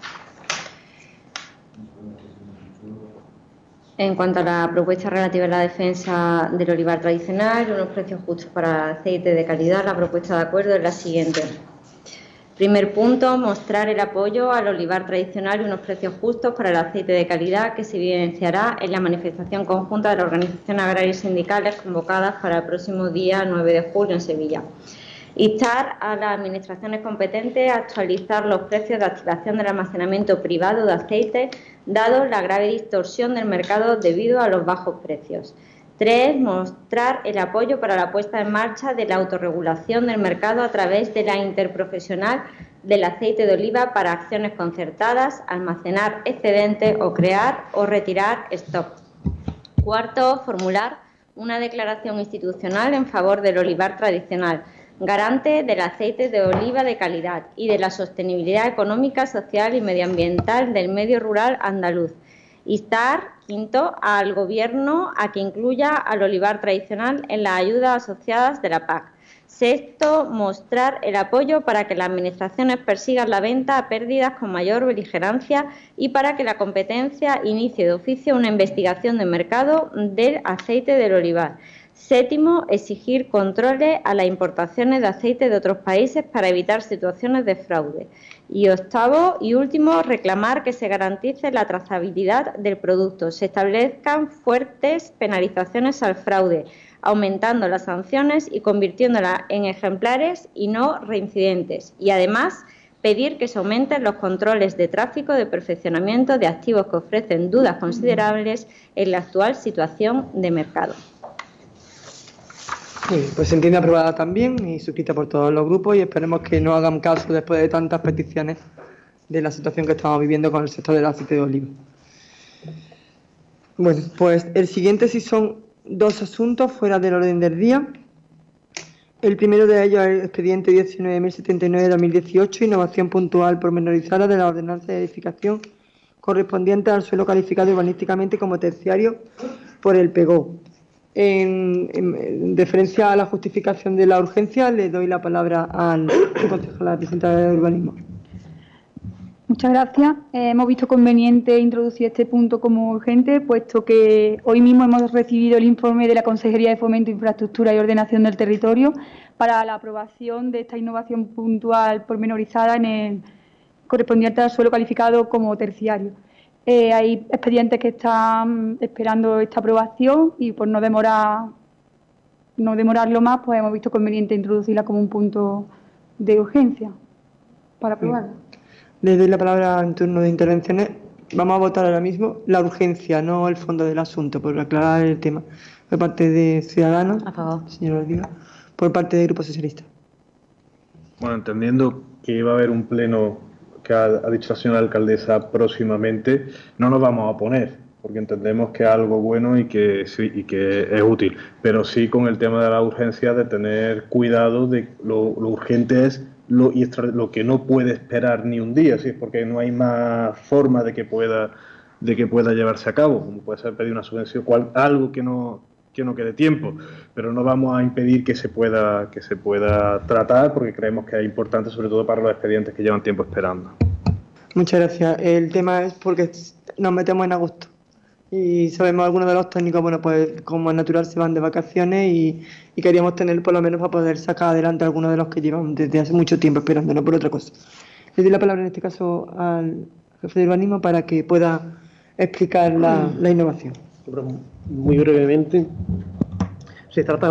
En cuanto a la propuesta relativa a la defensa del olivar tradicional y unos precios justos para aceite de calidad, la propuesta de acuerdo es la siguiente. Primer punto, mostrar el apoyo al olivar tradicional y unos precios justos para el aceite de calidad que se evidenciará en la manifestación conjunta de las organizaciones agrarias y sindicales convocadas para el próximo día 9 de julio en Sevilla. Instar a las administraciones competentes a actualizar los precios de activación del almacenamiento privado de aceite, dado la grave distorsión del mercado debido a los bajos precios. 3. Mostrar el apoyo para la puesta en marcha de la autorregulación del mercado a través de la interprofesional del aceite de oliva para acciones concertadas, almacenar excedentes o crear o retirar stock. 4. Formular una declaración institucional en favor del olivar tradicional, garante del aceite de oliva de calidad y de la sostenibilidad económica, social y medioambiental del medio rural andaluz. Instar, quinto, al Gobierno a que incluya al olivar tradicional en las ayudas asociadas de la PAC. Sexto, mostrar el apoyo para que las administraciones persigan la venta a pérdidas con mayor beligerancia y para que la competencia inicie de oficio una investigación de mercado del aceite del olivar. Séptimo, exigir controles a las importaciones de aceite de otros países para evitar situaciones de fraude. Y octavo y último, reclamar que se garantice la trazabilidad del producto, se establezcan fuertes penalizaciones al fraude, aumentando las sanciones y convirtiéndolas en ejemplares y no reincidentes. Y además, pedir que se aumenten los controles de tráfico de perfeccionamiento de activos que ofrecen dudas considerables en la actual situación de mercado. Pues se entiende aprobada también y suscrita por todos los grupos, y esperemos que no hagan caso después de tantas peticiones de la situación que estamos viviendo con el sector del aceite de oliva. Bueno, pues el siguiente sí son dos asuntos fuera del orden del día. El primero de ellos es el expediente 19.079 de 2018, innovación puntual pormenorizada de la ordenanza de edificación correspondiente al suelo calificado urbanísticamente como terciario por el PEGO. En deferencia a la justificación de la urgencia, le doy la palabra al concejal, a la presidenta de Urbanismo. Muchas gracias. Hemos visto conveniente introducir este punto como urgente, puesto que hoy mismo hemos recibido el informe de la Consejería de Fomento, Infraestructura y Ordenación del Territorio para la aprobación de esta innovación puntual pormenorizada correspondiente al suelo calificado como terciario. Hay expedientes que están esperando esta aprobación y por no demorarlo más, pues hemos visto conveniente introducirla como un punto de urgencia para aprobarla. Le doy la palabra en turno de intervenciones. Vamos a votar ahora mismo la urgencia, no el fondo del asunto, por aclarar el tema. Por parte de Ciudadanos, a favor. Señor Ordiga. Por parte del Grupo Socialista. Bueno, entendiendo que va a haber un pleno que ha dicho la señora alcaldesa próximamente, no nos vamos a oponer, porque entendemos que es algo bueno y que sí, y que es útil, pero sí con el tema de la urgencia de tener cuidado de lo urgente es lo que no puede esperar ni un día, ¿sí? Porque no hay más forma de que pueda llevarse a cabo, como puede ser pedir una subvención, algo que no quede tiempo, pero no vamos a impedir que se pueda tratar, porque creemos que es importante, sobre todo para los expedientes que llevan tiempo esperando. Muchas gracias. El tema es porque nos metemos en agosto y sabemos algunos de los técnicos, bueno, pues como es natural se van de vacaciones y queríamos tener por lo menos para poder sacar adelante algunos de los que llevan desde hace mucho tiempo esperando, no por otra cosa. Le doy la palabra en este caso al jefe de urbanismo para que pueda explicar la innovación. Muy brevemente, se trata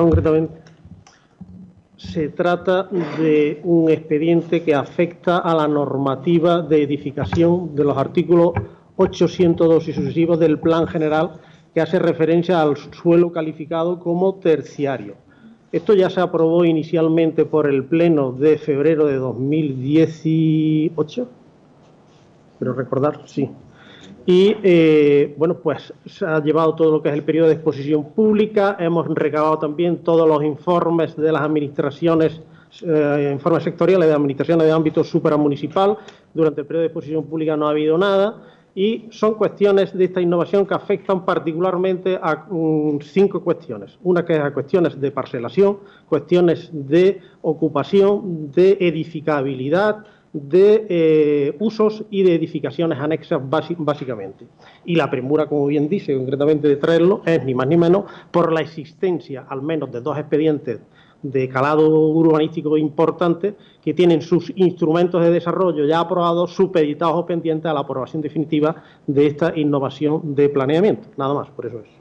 de un expediente que afecta a la normativa de edificación de los artículos 802 y sucesivos del Plan General, que hace referencia al suelo calificado como terciario. Esto ya se aprobó inicialmente por el Pleno de febrero de 2018, quiero recordar, sí. Y, bueno, pues se ha llevado todo lo que es el periodo de exposición pública, hemos recabado también todos los informes de las administraciones, informes sectoriales de administraciones de ámbito supramunicipal. Durante el periodo de exposición pública no ha habido nada y son cuestiones de esta innovación que afectan particularmente a 5 cuestiones. Una que es a cuestiones de parcelación, cuestiones de ocupación, de edificabilidad, de usos y de edificaciones anexas básicamente. Y la premura, como bien dice, concretamente de traerlo, es ni más ni menos por la existencia al menos de 2 expedientes de calado urbanístico importante que tienen sus instrumentos de desarrollo ya aprobados, supeditados o pendientes a la aprobación definitiva de esta innovación de planeamiento. Nada más, por eso es.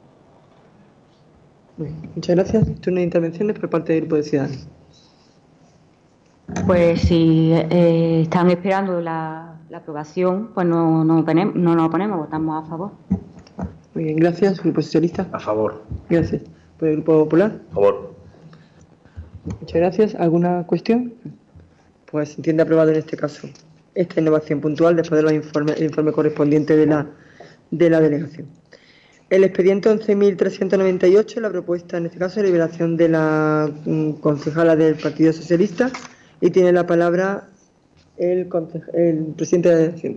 Muchas gracias. Turno de intervenciones por parte del Grupo de Ciudadanos. Pues si están esperando la aprobación, pues no nos oponemos, votamos a favor. Muy bien, gracias. Grupo Socialista. A favor. Gracias. ¿Por el Grupo Popular? A favor. Muchas gracias. ¿Alguna cuestión? Pues se entiende aprobado en este caso esta innovación puntual después de el informe correspondiente de la delegación. El expediente 11.398, la propuesta en este caso de liberación de la concejala del Partido Socialista, y tiene la palabra el presidente de Hacienda.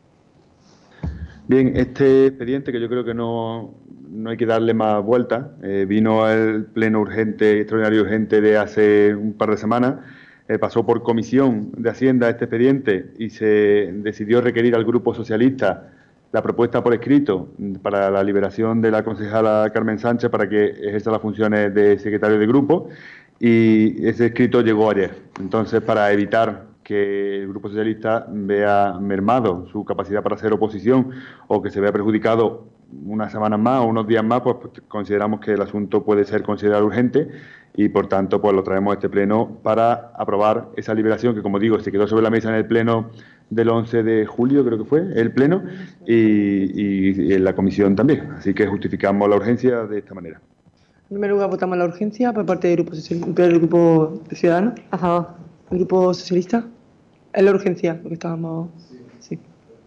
Bien, este expediente, que yo creo que no hay que darle más vueltas, vino al pleno extraordinario urgente de hace un par de semanas, pasó por comisión de Hacienda este expediente y se decidió requerir al Grupo Socialista la propuesta por escrito para la liberación de la concejala Carmen Sánchez para que ejerza las funciones de secretario de grupo, y ese escrito llegó ayer. Entonces, para evitar que el Grupo Socialista vea mermado su capacidad para hacer oposición o que se vea perjudicado unas semanas más o unos días más, pues consideramos que el asunto puede ser considerado urgente y, por tanto, pues lo traemos a este pleno para aprobar esa liberación que, como digo, se quedó sobre la mesa en el pleno del 11 de julio, creo que fue el pleno, y en la comisión también. Así que justificamos la urgencia de esta manera. En primer lugar, votamos la urgencia por parte del Grupo de Ciudadanos. A favor. ¿El Grupo Socialista? Es la urgencia, porque estábamos... Sí.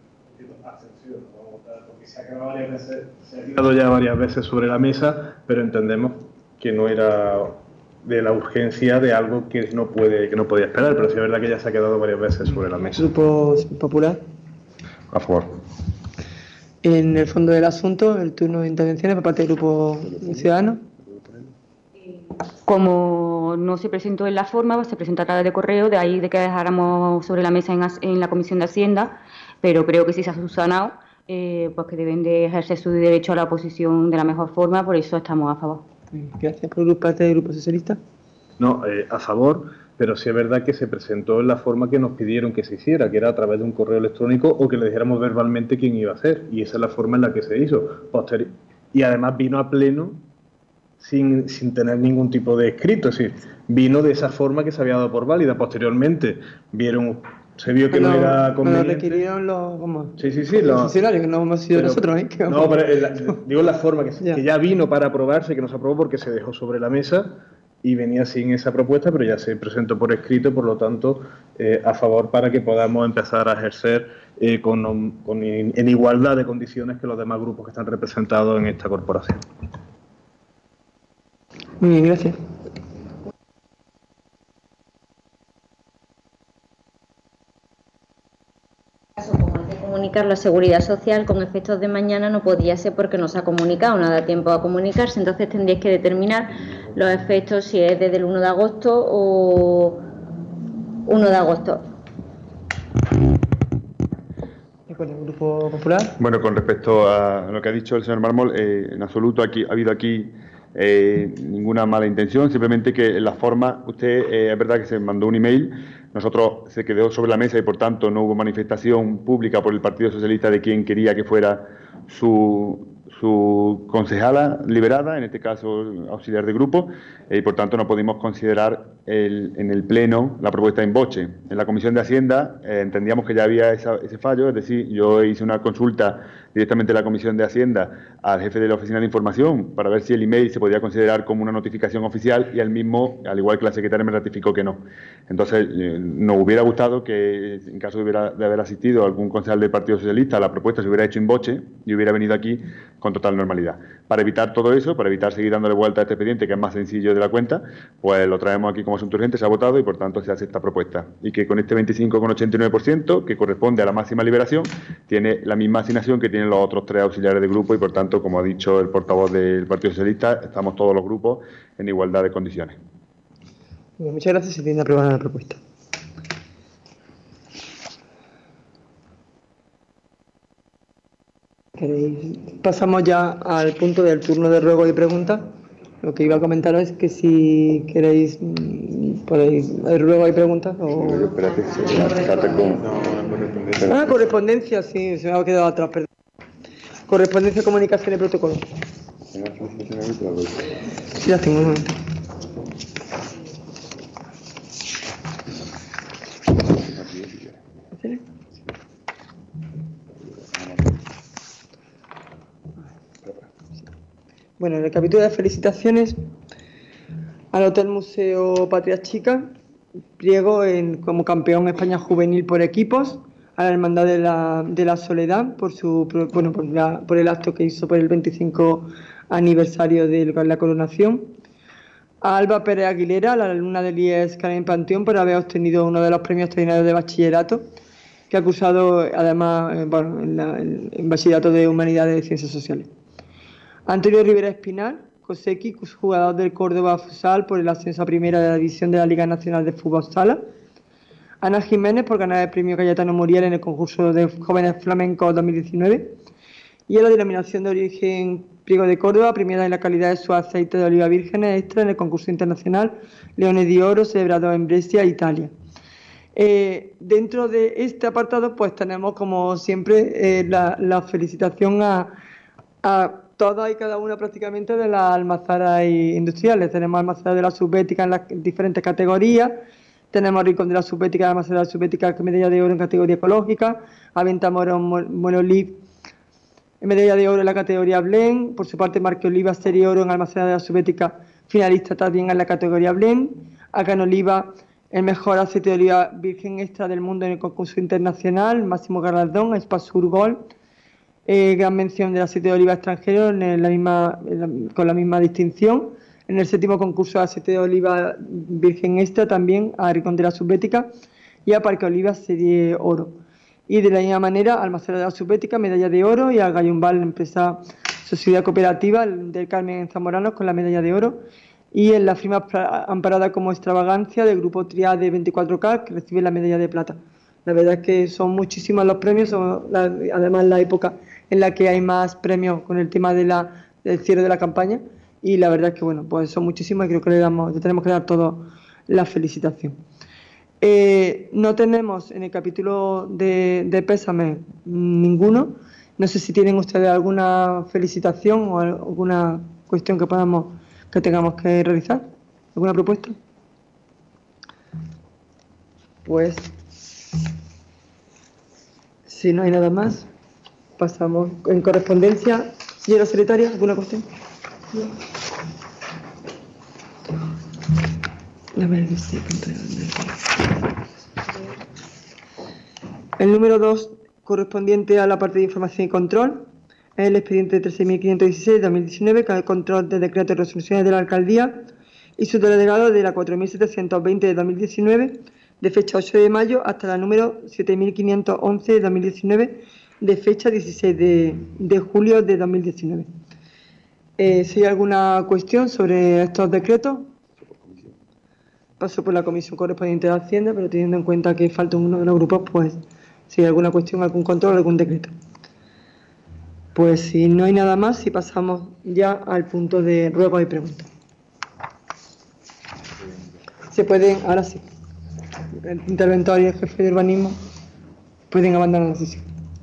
Se ha quedado ya varias veces sobre la mesa, pero entendemos que no era de la urgencia de algo que no podía esperar, pero sí es verdad que ya se ha quedado varias veces sobre la mesa. ¿Grupo Popular? A favor. En el fondo del asunto, el turno de intervenciones por parte del Grupo Ciudadanos. Como no se presentó en la forma, pues se presentó a través de correo, de ahí de que dejáramos sobre la mesa en la Comisión de Hacienda, pero creo que sí se ha subsanado, pues que deben de ejercer su derecho a la oposición de la mejor forma, por eso estamos a favor. Gracias. ¿Por parte del Grupo Socialista? No, a favor, pero sí es verdad que se presentó en la forma que nos pidieron que se hiciera, que era a través de un correo electrónico o que le dijéramos verbalmente quién iba a hacer, y esa es la forma en la que se hizo. Y además vino a pleno sin tener ningún tipo de escrito, es decir, vino de esa forma que se había dado por válida. Posteriormente se vio que no era conveniente. Lo requirieron los funcionarios, que no hemos sido nosotros. No, pero digo la forma que ya vino para aprobarse, que no se aprobó porque se dejó sobre la mesa y venía sin esa propuesta, pero ya se presentó por escrito, por lo tanto, a favor para que podamos empezar a ejercer en igualdad de condiciones que los demás grupos que están representados en esta corporación. Muy bien, gracias. Como hay que comunicar la seguridad social con efectos de mañana, no podía ser porque no se ha comunicado, no da tiempo a comunicarse, entonces tendríais que determinar los efectos si es desde el 1 de agosto o 1 de agosto. ¿Y con el Grupo Popular? Bueno, con respecto a lo que ha dicho el señor Mármol, en absoluto ha habido aquí ninguna mala intención, simplemente que en la forma, es verdad que se mandó un email, nosotros se quedó sobre la mesa y por tanto no hubo manifestación pública por el Partido Socialista de quién quería que fuera su concejala liberada, en este caso auxiliar de grupo, y por tanto no pudimos considerar en el pleno la propuesta in voce. En la Comisión de Hacienda entendíamos que ya había ese fallo, es decir, yo hice una consulta directamente en la Comisión de Hacienda al jefe de la Oficina de Información para ver si el email se podía considerar como una notificación oficial y él mismo, al igual que la secretaria, me ratificó que no. Entonces, nos hubiera gustado que, en caso de haber asistido algún concejal del Partido Socialista, la propuesta se hubiera hecho in voce y hubiera venido aquí con total normalidad. Para evitar todo eso, para evitar seguir dándole vuelta a este expediente, que es más sencillo de la cuenta, pues lo traemos aquí como asunto urgente, se ha votado y por tanto se hace esta propuesta. Y que con este 25,89%, que corresponde a la máxima liberación, tiene la misma asignación que tienen los otros 3 auxiliares de grupo y por tanto, como ha dicho el portavoz del Partido Socialista, estamos todos los grupos en igualdad de condiciones. Bien, muchas gracias. Se tiene aprobada la propuesta. Pasamos ya al punto del turno de ruego y preguntas. Lo que iba a comentaros es que si queréis, podéis, luego hay preguntas o... Correspondencia, sí, se me ha quedado atrás, perdón. Correspondencia, comunicación y protocolo. Sí, las tengo un momento. Bueno, en el capítulo de felicitaciones al Hotel Museo Patria Chica, Priego como campeón España juvenil por equipos, a la Hermandad de la Soledad por el acto que hizo por el 25 aniversario de la coronación, a Alba Pérez Aguilera, la alumna del IES Carmen Panteón, por haber obtenido uno de los premios extraordinarios de bachillerato, que ha cursado además en bachillerato de Humanidades y Ciencias Sociales. Antonio Rivera Espinal, Cosequi, jugador del Córdoba Futsal por el ascenso a primera de la división de la Liga Nacional de Fútbol Sala. Ana Jiménez, por ganar el premio Cayetano Muriel en el concurso de jóvenes flamencos 2019. Y en la denominación de origen Priego de Córdoba, premiada en la calidad de su aceite de oliva vírgenes extra en el concurso internacional Leone di Oro, celebrado en Brescia, Italia. Dentro de este apartado, pues tenemos, como siempre, la felicitación a todas y cada una prácticamente de las almazaras industriales. Tenemos almazaras de la subbética en las diferentes categorías, tenemos Rincón de la subbética, almacera de la subbética, medalla de oro en categoría ecológica, Aventamoro Monoliv, medalla de oro en la categoría Blend, por su parte Marque Oliva, serie oro en almacera de la subbética, finalista también en la categoría Blend, Acan Oliva, el mejor aceite de oliva virgen extra del mundo en el concurso internacional, máximo galardón, Espasur Gold, gran mención del aceite de oliva extranjero con la misma distinción. En el 7º concurso de aceite de oliva virgen extra también a Rincón de la Subbética y a Parque Oliva serie oro. Y de la misma manera, Almacera de la Subbética, medalla de oro, y a Gallumbal, empresa sociedad cooperativa del Carmen Zamoranos con la medalla de oro. Y en la firma amparada como extravagancia del grupo Triade 24K, que recibe la medalla de plata. La verdad es que son muchísimos los premios, además la época en la que hay más premios con el tema del cierre de la campaña, y la verdad es que bueno, pues son muchísimos y creo que le tenemos que dar todos la felicitación. No tenemos en el capítulo de pésame ninguno. No sé si tienen ustedes alguna felicitación o alguna cuestión que tengamos que realizar, alguna propuesta. Pues si no hay nada más, pasamos en correspondencia. Señora secretaria, ¿alguna cuestión? El número 2, correspondiente a la parte de información y control, es el expediente 13.516 de 2019, que es el control de decretos y resoluciones de la alcaldía y su delegado de la 4.720 de 2019, de fecha 8 de mayo, hasta la número 7.511 de 2019, de fecha 16 de julio de 2019. Si hay alguna cuestión sobre estos decretos, paso por la comisión correspondiente de Hacienda, pero teniendo en cuenta que falta uno de los grupos, pues si hay alguna cuestión, algún control, algún decreto. Pues si no hay nada más, si pasamos ya al punto de ruegos y preguntas. Se pueden, ahora sí, el interventor y el jefe de urbanismo pueden abandonar la sesión.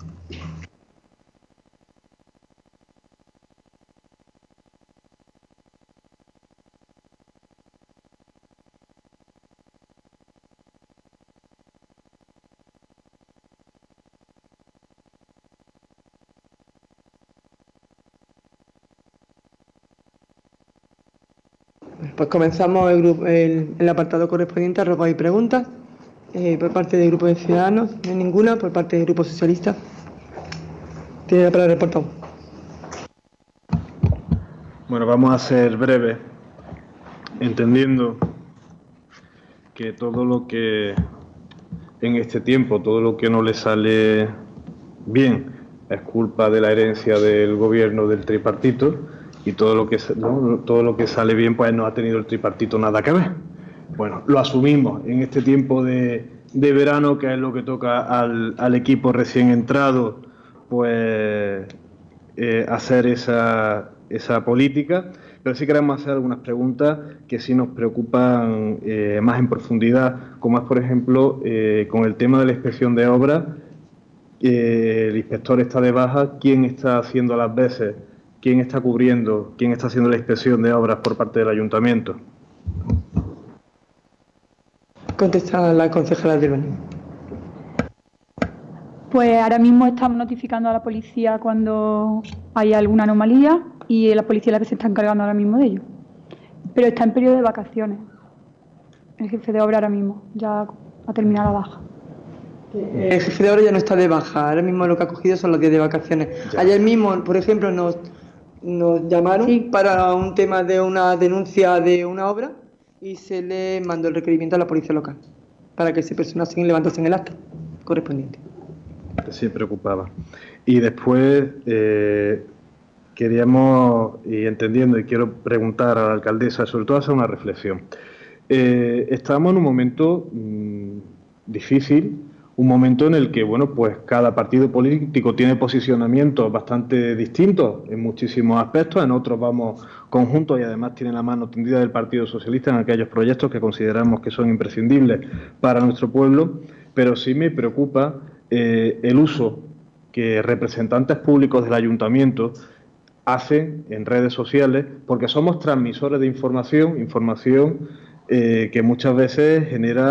Pues comenzamos el apartado correspondiente a ruegos y preguntas. Por parte del Grupo de Ciudadanos, no hay ninguna. Por parte del Grupo Socialista, tiene la palabra el portavoz. Bueno, vamos a ser breves, entendiendo que todo lo que en este tiempo, todo lo que no le sale bien es culpa de la herencia del gobierno del tripartito, y todo lo que sale bien pues no ha tenido el tripartito nada que ver. Bueno, lo asumimos en este tiempo de verano, que es lo que toca al equipo recién entrado, pues hacer esa política, pero sí queremos hacer algunas preguntas que sí nos preocupan más en profundidad, como es, por ejemplo, con el tema de la inspección de obras. El inspector está de baja, ¿quién está haciendo las veces? ¿Quién está cubriendo? ¿Quién está haciendo la inspección de obras por parte del ayuntamiento? Contesta la concejala de urbanismo. Pues ahora mismo estamos notificando a la policía cuando hay alguna anomalía y la policía es la que se está encargando ahora mismo de ello. Pero está en periodo de vacaciones. El jefe de obra ahora mismo ya ha terminado la baja. El jefe de obra ya no está de baja, ahora mismo lo que ha cogido son los días de vacaciones. Ya. Ayer mismo, por ejemplo, nos llamaron para un tema de una denuncia de una obra y se le mandó el requerimiento a la policía local para que se personasen y levantasen el acta correspondiente. Sí, preocupaba. Y después queríamos, y entendiendo, y quiero preguntar a la alcaldesa, sobre todo hacer una reflexión. Estamos en un momento difícil, un momento en el que, bueno, pues cada partido político tiene posicionamientos bastante distintos en muchísimos aspectos, en otros vamos conjuntos y además tiene la mano tendida del Partido Socialista en aquellos proyectos que consideramos que son imprescindibles para nuestro pueblo, pero sí me preocupa el uso que representantes públicos del ayuntamiento hacen en redes sociales, porque somos transmisores de información que muchas veces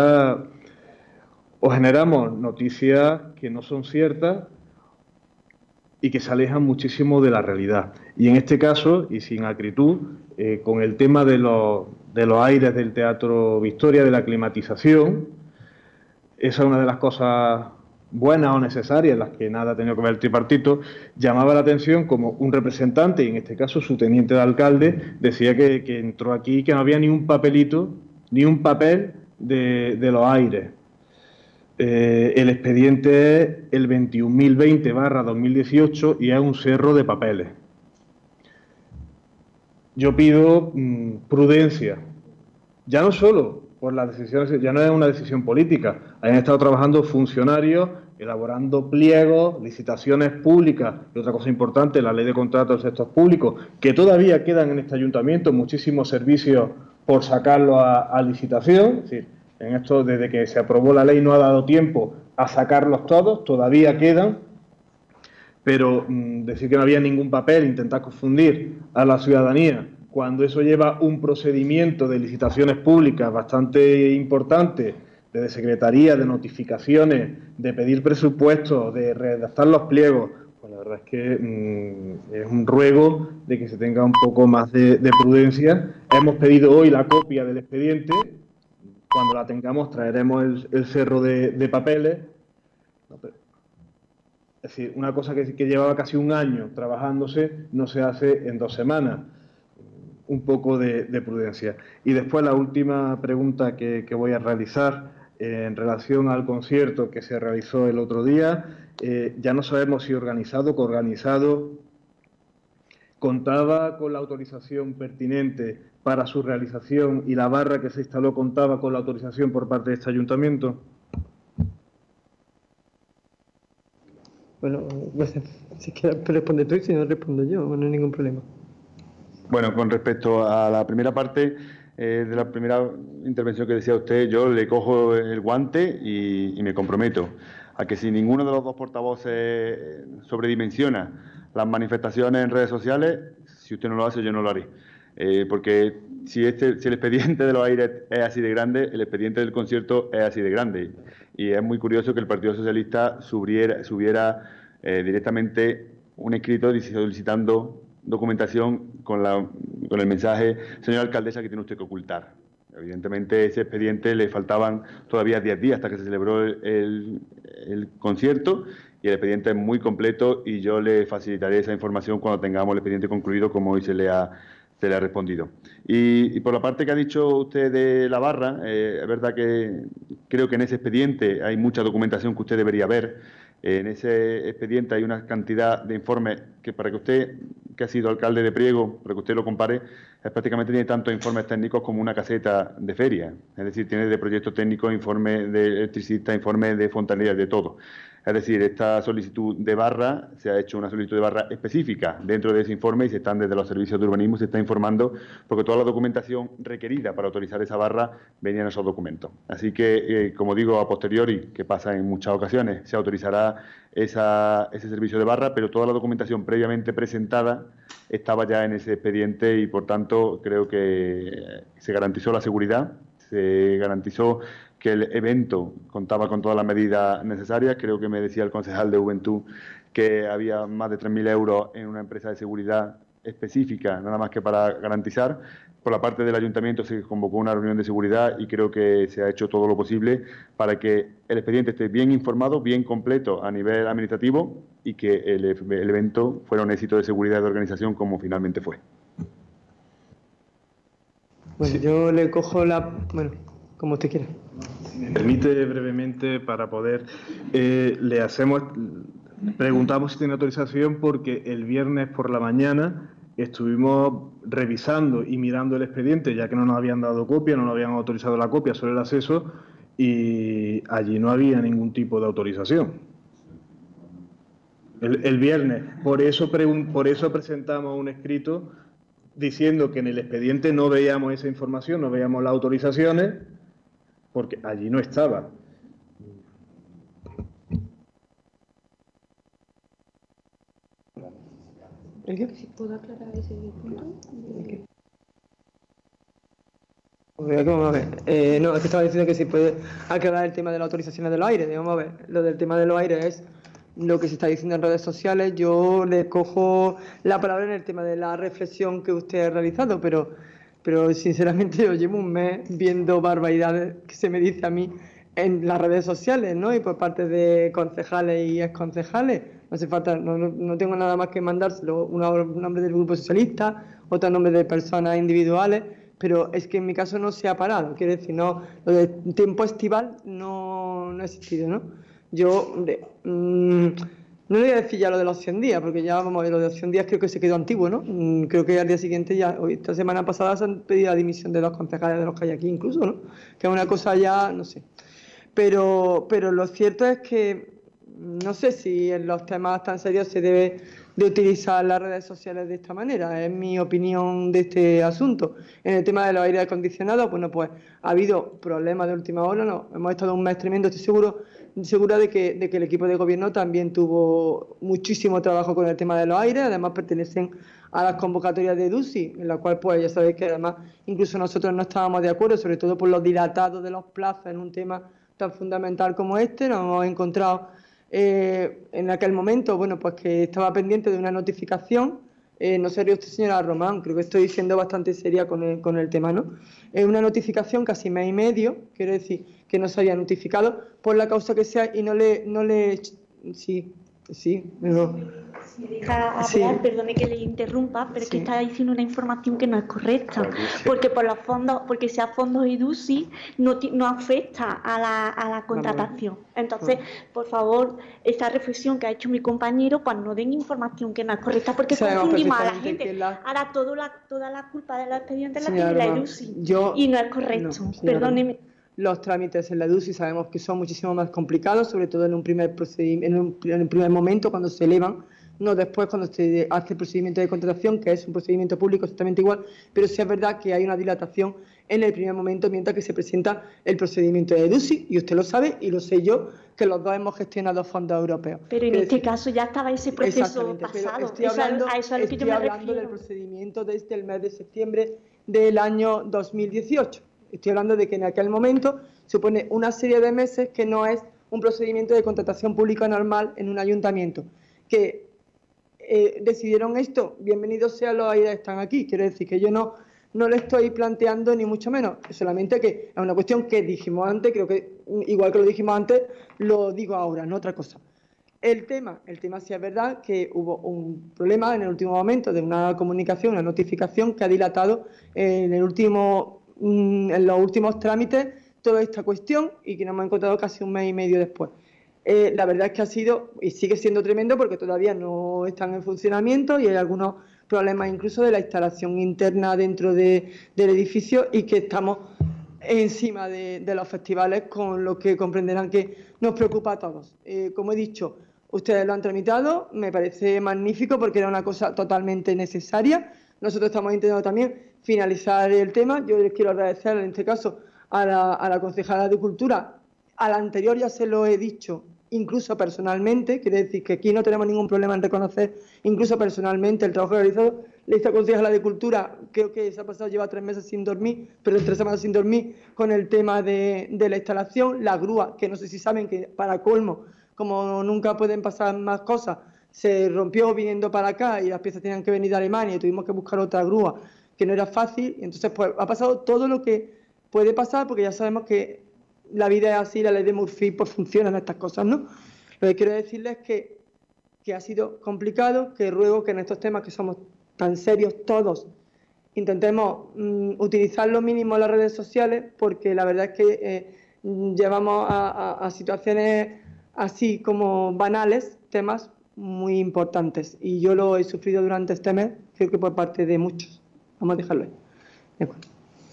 generamos noticias que no son ciertas y que se alejan muchísimo de la realidad. Y en este caso, y sin acritud, con el tema de los aires del Teatro Victoria, de la climatización, esa es una de las cosas buenas o necesarias, en las que nada ha tenido que ver el tripartito, llamaba la atención como un representante, y en este caso su teniente de alcalde, decía que entró aquí y que no había ni un papelito, ni un papel de los aires. El expediente es el 21.020/2018 y es un cerro de papeles. Yo pido prudencia, ya no solo por las decisiones, ya no es una decisión política, han estado trabajando funcionarios, elaborando pliegos, licitaciones públicas, y otra cosa importante, la ley de contratos del sector público, que todavía quedan en este ayuntamiento muchísimos servicios por sacarlos a licitación, es decir, en esto, desde que se aprobó la ley no ha dado tiempo a sacarlos todos, todavía quedan, pero decir que no había ningún papel, intentar confundir a la ciudadanía, cuando eso lleva un procedimiento de licitaciones públicas bastante importante, de secretaría, de notificaciones, de pedir presupuestos, de redactar los pliegos, pues la verdad es que es un ruego de que se tenga un poco más de prudencia. Hemos pedido hoy la copia del expediente. Cuando la tengamos traeremos el cerro de papeles. Es decir, una cosa que llevaba casi un año trabajándose no se hace en 2 semanas. Un poco de prudencia. Y después la última pregunta que voy a realizar en relación al concierto que se realizó el otro día. Ya no sabemos si organizado o coorganizado contaba con la autorización pertinente para su realización y la barra que se instaló contaba con la autorización por parte de este ayuntamiento. Bueno, si quieres responder tú y si no respondo yo, no hay ningún problema. Bueno, con respecto a la primera parte de la primera intervención que decía usted, yo le cojo el guante y me comprometo a que si ninguno de los dos portavoces sobredimensiona las manifestaciones en redes sociales, si usted no lo hace, yo no lo haré. Porque si el expediente de los aires es así de grande, el expediente del concierto es así de grande. Y es muy curioso que el Partido Socialista subiera directamente un escrito solicitando documentación con el mensaje: señora alcaldesa, que tiene usted que ocultar. Evidentemente, ese expediente le faltaban todavía 10 días hasta que se celebró el concierto, y el expediente es muy completo y yo le facilitaré esa información cuando tengamos el expediente concluido, como hoy se le ha respondido. Y por la parte que ha dicho usted de la barra, es verdad que creo que en ese expediente hay mucha documentación que usted debería ver. En ese expediente hay una cantidad de informes que, para que usted, que ha sido alcalde de Priego, para que usted lo compare, prácticamente tiene tantos informes técnicos como una caseta de feria. Es decir, tiene de proyectos técnicos, informes de electricistas, informes de fontanerías, de todo. Es decir, esta solicitud de barra se ha hecho una solicitud de barra específica dentro de ese informe y se están desde los servicios de urbanismo se está informando porque toda la documentación requerida para autorizar esa barra venía en esos documentos. Así que, como digo, a posteriori, que pasa en muchas ocasiones, se autorizará ese servicio de barra, pero toda la documentación previamente presentada estaba ya en ese expediente y, por tanto, creo que se garantizó la seguridad, se garantizó que el evento contaba con todas las medidas necesarias. Creo que me decía el concejal de Juventud que había más de 3.000 euros en una empresa de seguridad específica, nada más que para garantizar. Por la parte del ayuntamiento se convocó una reunión de seguridad y creo que se ha hecho todo lo posible para que el expediente esté bien informado, bien completo a nivel administrativo y que el evento fuera un éxito de seguridad y de organización como finalmente fue. Bueno, yo le cojo bueno, como usted quiera. Si me permite brevemente para poder, preguntamos si tiene autorización porque el viernes por la mañana estuvimos revisando y mirando el expediente, ya que no nos habían dado copia, no nos habían autorizado la copia sobre el acceso y allí no había ningún tipo de autorización. El viernes, por eso presentamos un escrito diciendo que en el expediente no veíamos esa información, no veíamos las autorizaciones, porque allí no estaba. ¿Si puedo aclarar ese punto? Vamos a ver. No, es que estaba diciendo que si puede aclarar el tema de las autorizaciones de los aires. Vamos a ver, lo del tema de los aires es lo que se está diciendo en redes sociales. Yo le cojo la palabra en el tema de la reflexión que usted ha realizado, pero sinceramente yo llevo un mes viendo barbaridades que se me dice a mí en las redes sociales, ¿no? Y por parte de concejales y exconcejales. No hace falta, no tengo nada más que mandárselo, un nombre del Grupo Socialista, otro nombre de personas individuales, pero es que en mi caso no se ha parado. Quiero decir, no, lo del tiempo estival no ha existido, ¿no? Yo no le voy a decir ya lo de los 100 días, porque ya vamos a ver, lo de los 100 días creo que se quedó antiguo, ¿no? Creo que al día siguiente ya, esta semana pasada se han pedido la dimisión de 2 concejales de los que hay aquí incluso, ¿no? Que es una cosa ya, no sé. Pero lo cierto es que no sé si en los temas tan serios se debe de utilizar las redes sociales de esta manera. Es mi opinión de este asunto. En el tema de los aires acondicionados, bueno, pues ha habido problemas de última hora, ¿no? Hemos estado un mes tremendo, estoy segura de que el equipo de gobierno también tuvo muchísimo trabajo con el tema de los aires, además pertenecen a las convocatorias de EDUSI, en la cual pues ya sabéis que además incluso nosotros no estábamos de acuerdo, sobre todo por los dilatados de los plazos en un tema tan fundamental como este. Nos hemos encontrado en aquel momento, bueno, pues que estaba pendiente de una notificación, no sería usted señora Román, creo que estoy siendo bastante seria con el tema, ¿no? Una notificación casi mes y medio, quiero decir, que no se había notificado por la causa que sea y no le sí, pero... Me deja hablar, sí. Perdone que le interrumpa, pero es que Sí. está diciendo una información que no es correcta, porque por los fondos, porque sea fondos EDUSI no afecta a la contratación. Entonces, por favor, esta reflexión que ha hecho mi compañero, pues no den información que no es correcta, porque Sabemos confundimos a la perfectamente gente. que Ahora toda la culpa de los expedientes la Señora tiene la Román, EDUSI yo- y no es correcto. No, señora Perdóneme. Román. Los trámites en la EDUSI sabemos que son muchísimo más complicados, sobre todo en un primer momento cuando se elevan, no después cuando se hace el procedimiento de contratación, que es un procedimiento público exactamente igual, pero sí es verdad que hay una dilatación en el primer momento mientras que se presenta el procedimiento de EDUSI, y usted lo sabe y lo sé yo, que los dos hemos gestionado fondos europeos. Pero en Quiero este decir, caso ya estaba ese proceso exactamente, pero pasado. estoy hablando, a eso es a lo que yo me hablando del refiero. procedimiento desde el mes de septiembre del año 2018. Estoy hablando de que en aquel momento supone una serie de meses que no es un procedimiento de contratación pública normal en un ayuntamiento. Que decidieron esto, bienvenidos sean los aires, están aquí. Quiero decir que yo no le estoy planteando ni mucho menos, solamente que es una cuestión que dijimos antes, creo que igual que lo dijimos antes, lo digo ahora, no otra cosa. El tema sí es verdad que hubo un problema en el último momento de una comunicación, una notificación que ha dilatado en los últimos trámites toda esta cuestión y que nos hemos encontrado casi un mes y medio después. La verdad es que ha sido y sigue siendo tremendo porque todavía no están en funcionamiento y hay algunos problemas incluso de la instalación interna dentro del edificio y que estamos encima de los festivales, con lo que comprenderán que nos preocupa a todos. Como he dicho, ustedes lo han tramitado, me parece magnífico porque era una cosa totalmente necesaria. Nosotros estamos intentando también finalizar el tema. Yo les quiero agradecer en este caso a la concejala de Cultura. A la anterior ya se lo he dicho, incluso personalmente, quiere decir que aquí no tenemos ningún problema en reconocer, incluso personalmente, el trabajo realizado. Esta concejala de Cultura, creo que se ha pasado, lleva 3 meses sin dormir, pero 3 semanas sin dormir, con el tema de la instalación, la grúa, que no sé si saben que para colmo, como nunca pueden pasar más cosas, se rompió viniendo para acá y las piezas tenían que venir de Alemania y tuvimos que buscar otra grúa, que no era fácil, y entonces pues ha pasado todo lo que puede pasar, porque ya sabemos que la vida es así, la ley de Murphy, pues funcionan estas cosas, ¿no? Lo que quiero decirles es que ha sido complicado, que ruego que en estos temas que somos tan serios todos, intentemos utilizar lo mínimo las redes sociales, porque la verdad es que llevamos a situaciones así como banales, temas muy importantes, y yo lo he sufrido durante este mes, creo que por parte de muchos. Vamos a dejarlo ahí. De acuerdo.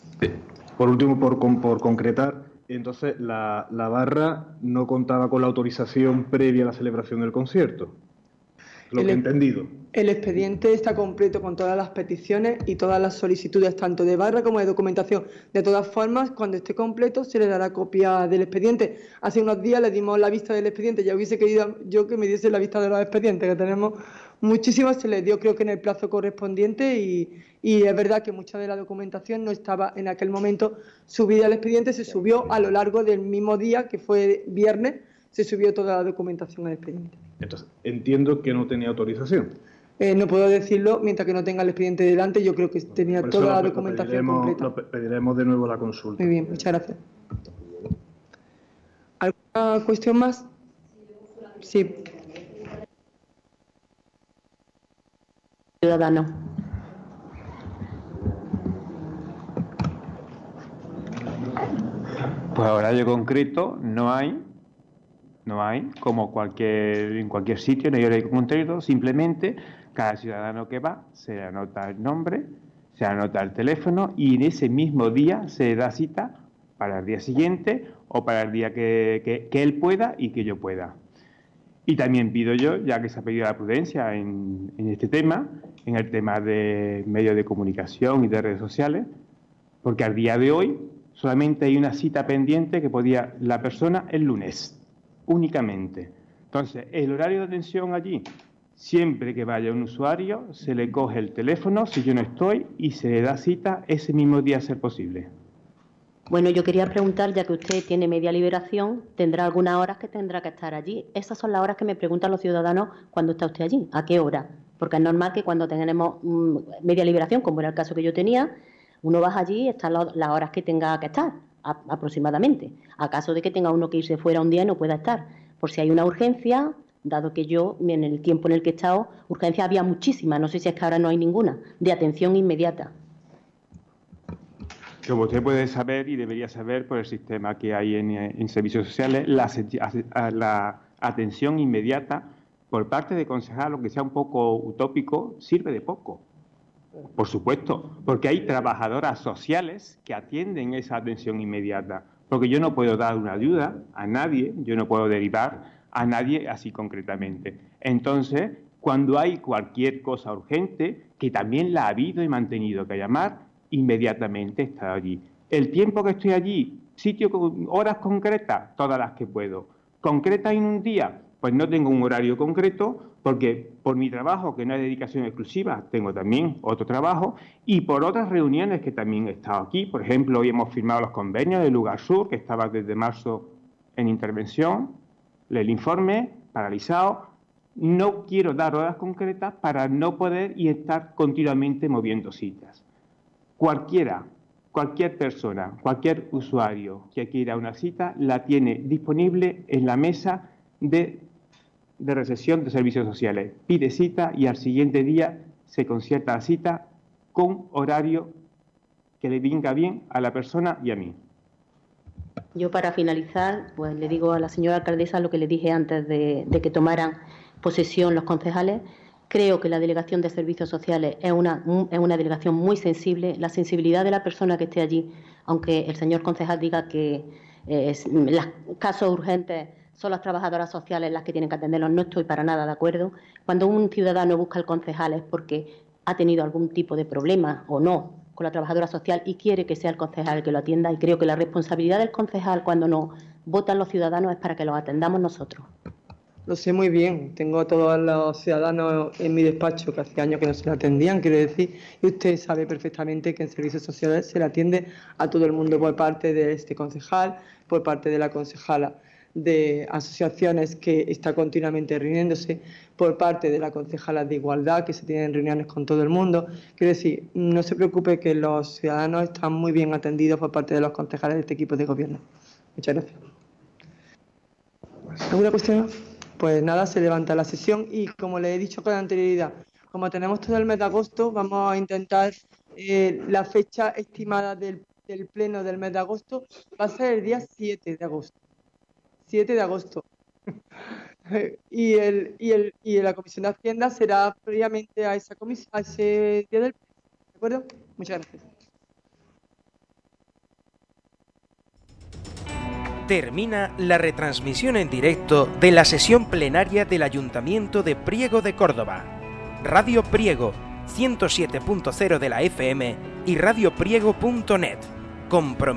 Por último, por concretar, entonces la barra no contaba con la autorización previa a la celebración del concierto. Lo que he entendido. El expediente está completo con todas las peticiones y todas las solicitudes, tanto de barra como de documentación. De todas formas, cuando esté completo se le dará copia del expediente. Hace unos días le dimos la vista del expediente. Ya hubiese querido yo que me diese la vista de los expedientes, que tenemos muchísimas. Se les dio, creo que en el plazo correspondiente, y es verdad que mucha de la documentación no estaba en aquel momento subida al expediente. Se subió a lo largo del mismo día, que fue viernes, se subió toda la documentación al expediente. Entonces, entiendo que no tenía autorización. No puedo decirlo mientras que no tenga el expediente delante. Yo creo que tenía toda la documentación completa. Lo pediremos de nuevo la consulta. Muy bien, muchas gracias. ¿Alguna cuestión más? Sí. Ciudadano. Pues horario concreto no hay, como en cualquier sitio, no hay horario concreto, simplemente cada ciudadano que va se le anota el nombre, se anota el teléfono y en ese mismo día se le da cita para el día siguiente o para el día que él pueda y que yo pueda. Y también pido yo, ya que se ha pedido la prudencia en este tema, en el tema de medios de comunicación y de redes sociales, porque al día de hoy solamente hay una cita pendiente que podía la persona el lunes, únicamente. Entonces, el horario de atención allí, siempre que vaya un usuario, se le coge el teléfono si yo no estoy y se le da cita ese mismo día a ser posible. Bueno, yo quería preguntar, ya que usted tiene media liberación, tendrá algunas horas que tendrá que estar allí. Esas son las horas que me preguntan los ciudadanos cuando está usted allí. ¿A qué hora? Porque es normal que cuando tenemos media liberación, como era el caso que yo tenía, uno va allí y están las horas que tenga que estar, aproximadamente. A caso de que tenga uno que irse fuera un día y no pueda estar. Por si hay una urgencia, dado que yo, en el tiempo en el que he estado, urgencias había muchísimas, no sé si es que ahora no hay ninguna, de atención inmediata. Como usted puede saber y debería saber por el sistema que hay en servicios sociales, la atención inmediata por parte de concejal, aunque sea un poco utópico, sirve de poco. Por supuesto, porque hay trabajadoras sociales que atienden esa atención inmediata. Porque yo no puedo dar una ayuda a nadie, yo no puedo derivar a nadie así concretamente. Entonces, cuando hay cualquier cosa urgente, que también la ha habido y mantenido que llamar, inmediatamente está allí. El tiempo que estoy allí, sitio con horas concretas, todas las que puedo. ¿Concretas en un día? Pues no tengo un horario concreto, porque por mi trabajo, que no es dedicación exclusiva, tengo también otro trabajo, y por otras reuniones que también he estado aquí. Por ejemplo, hoy hemos firmado los convenios del Lugar Sur, que estaba desde marzo en intervención, el informe paralizado. No quiero dar horas concretas para no poder y estar continuamente moviendo citas. Cualquier persona, cualquier usuario que quiera una cita, la tiene disponible en la mesa de recepción de servicios sociales. Pide cita y al siguiente día se concierta la cita con horario que le venga bien a la persona y a mí. Yo, para finalizar, pues le digo a la señora alcaldesa lo que le dije antes de que tomaran posesión los concejales, Creo que la Delegación de Servicios Sociales es una delegación muy sensible. La sensibilidad de la persona que esté allí, aunque el señor concejal diga que los casos urgentes son las trabajadoras sociales las que tienen que atenderlos, no estoy para nada de acuerdo. Cuando un ciudadano busca al concejal es porque ha tenido algún tipo de problema o no con la trabajadora social y quiere que sea el concejal el que lo atienda, y creo que la responsabilidad del concejal cuando nos votan los ciudadanos es para que los atendamos nosotros. Lo sé muy bien, tengo a todos los ciudadanos en mi despacho que hace años que no se le atendían, quiero decir, y usted sabe perfectamente que en servicios sociales se le atiende a todo el mundo por parte de este concejal, por parte de la concejala de asociaciones que está continuamente reuniéndose, por parte de la concejala de igualdad que se tienen reuniones con todo el mundo. Quiero decir, no se preocupe que los ciudadanos están muy bien atendidos por parte de los concejales de este equipo de gobierno. Muchas gracias. ¿Alguna cuestión? Pues nada, se levanta la sesión y como le he dicho con anterioridad, como tenemos todo el mes de agosto, vamos a intentar la fecha estimada del pleno del mes de agosto va a ser el día 7 de agosto. 7 de agosto. y la Comisión de Hacienda será previamente a ese día del pleno. ¿De acuerdo? Muchas gracias. Termina la retransmisión en directo de la sesión plenaria del Ayuntamiento de Priego de Córdoba. Radio Priego 107.0 de la FM y radiopriego.net.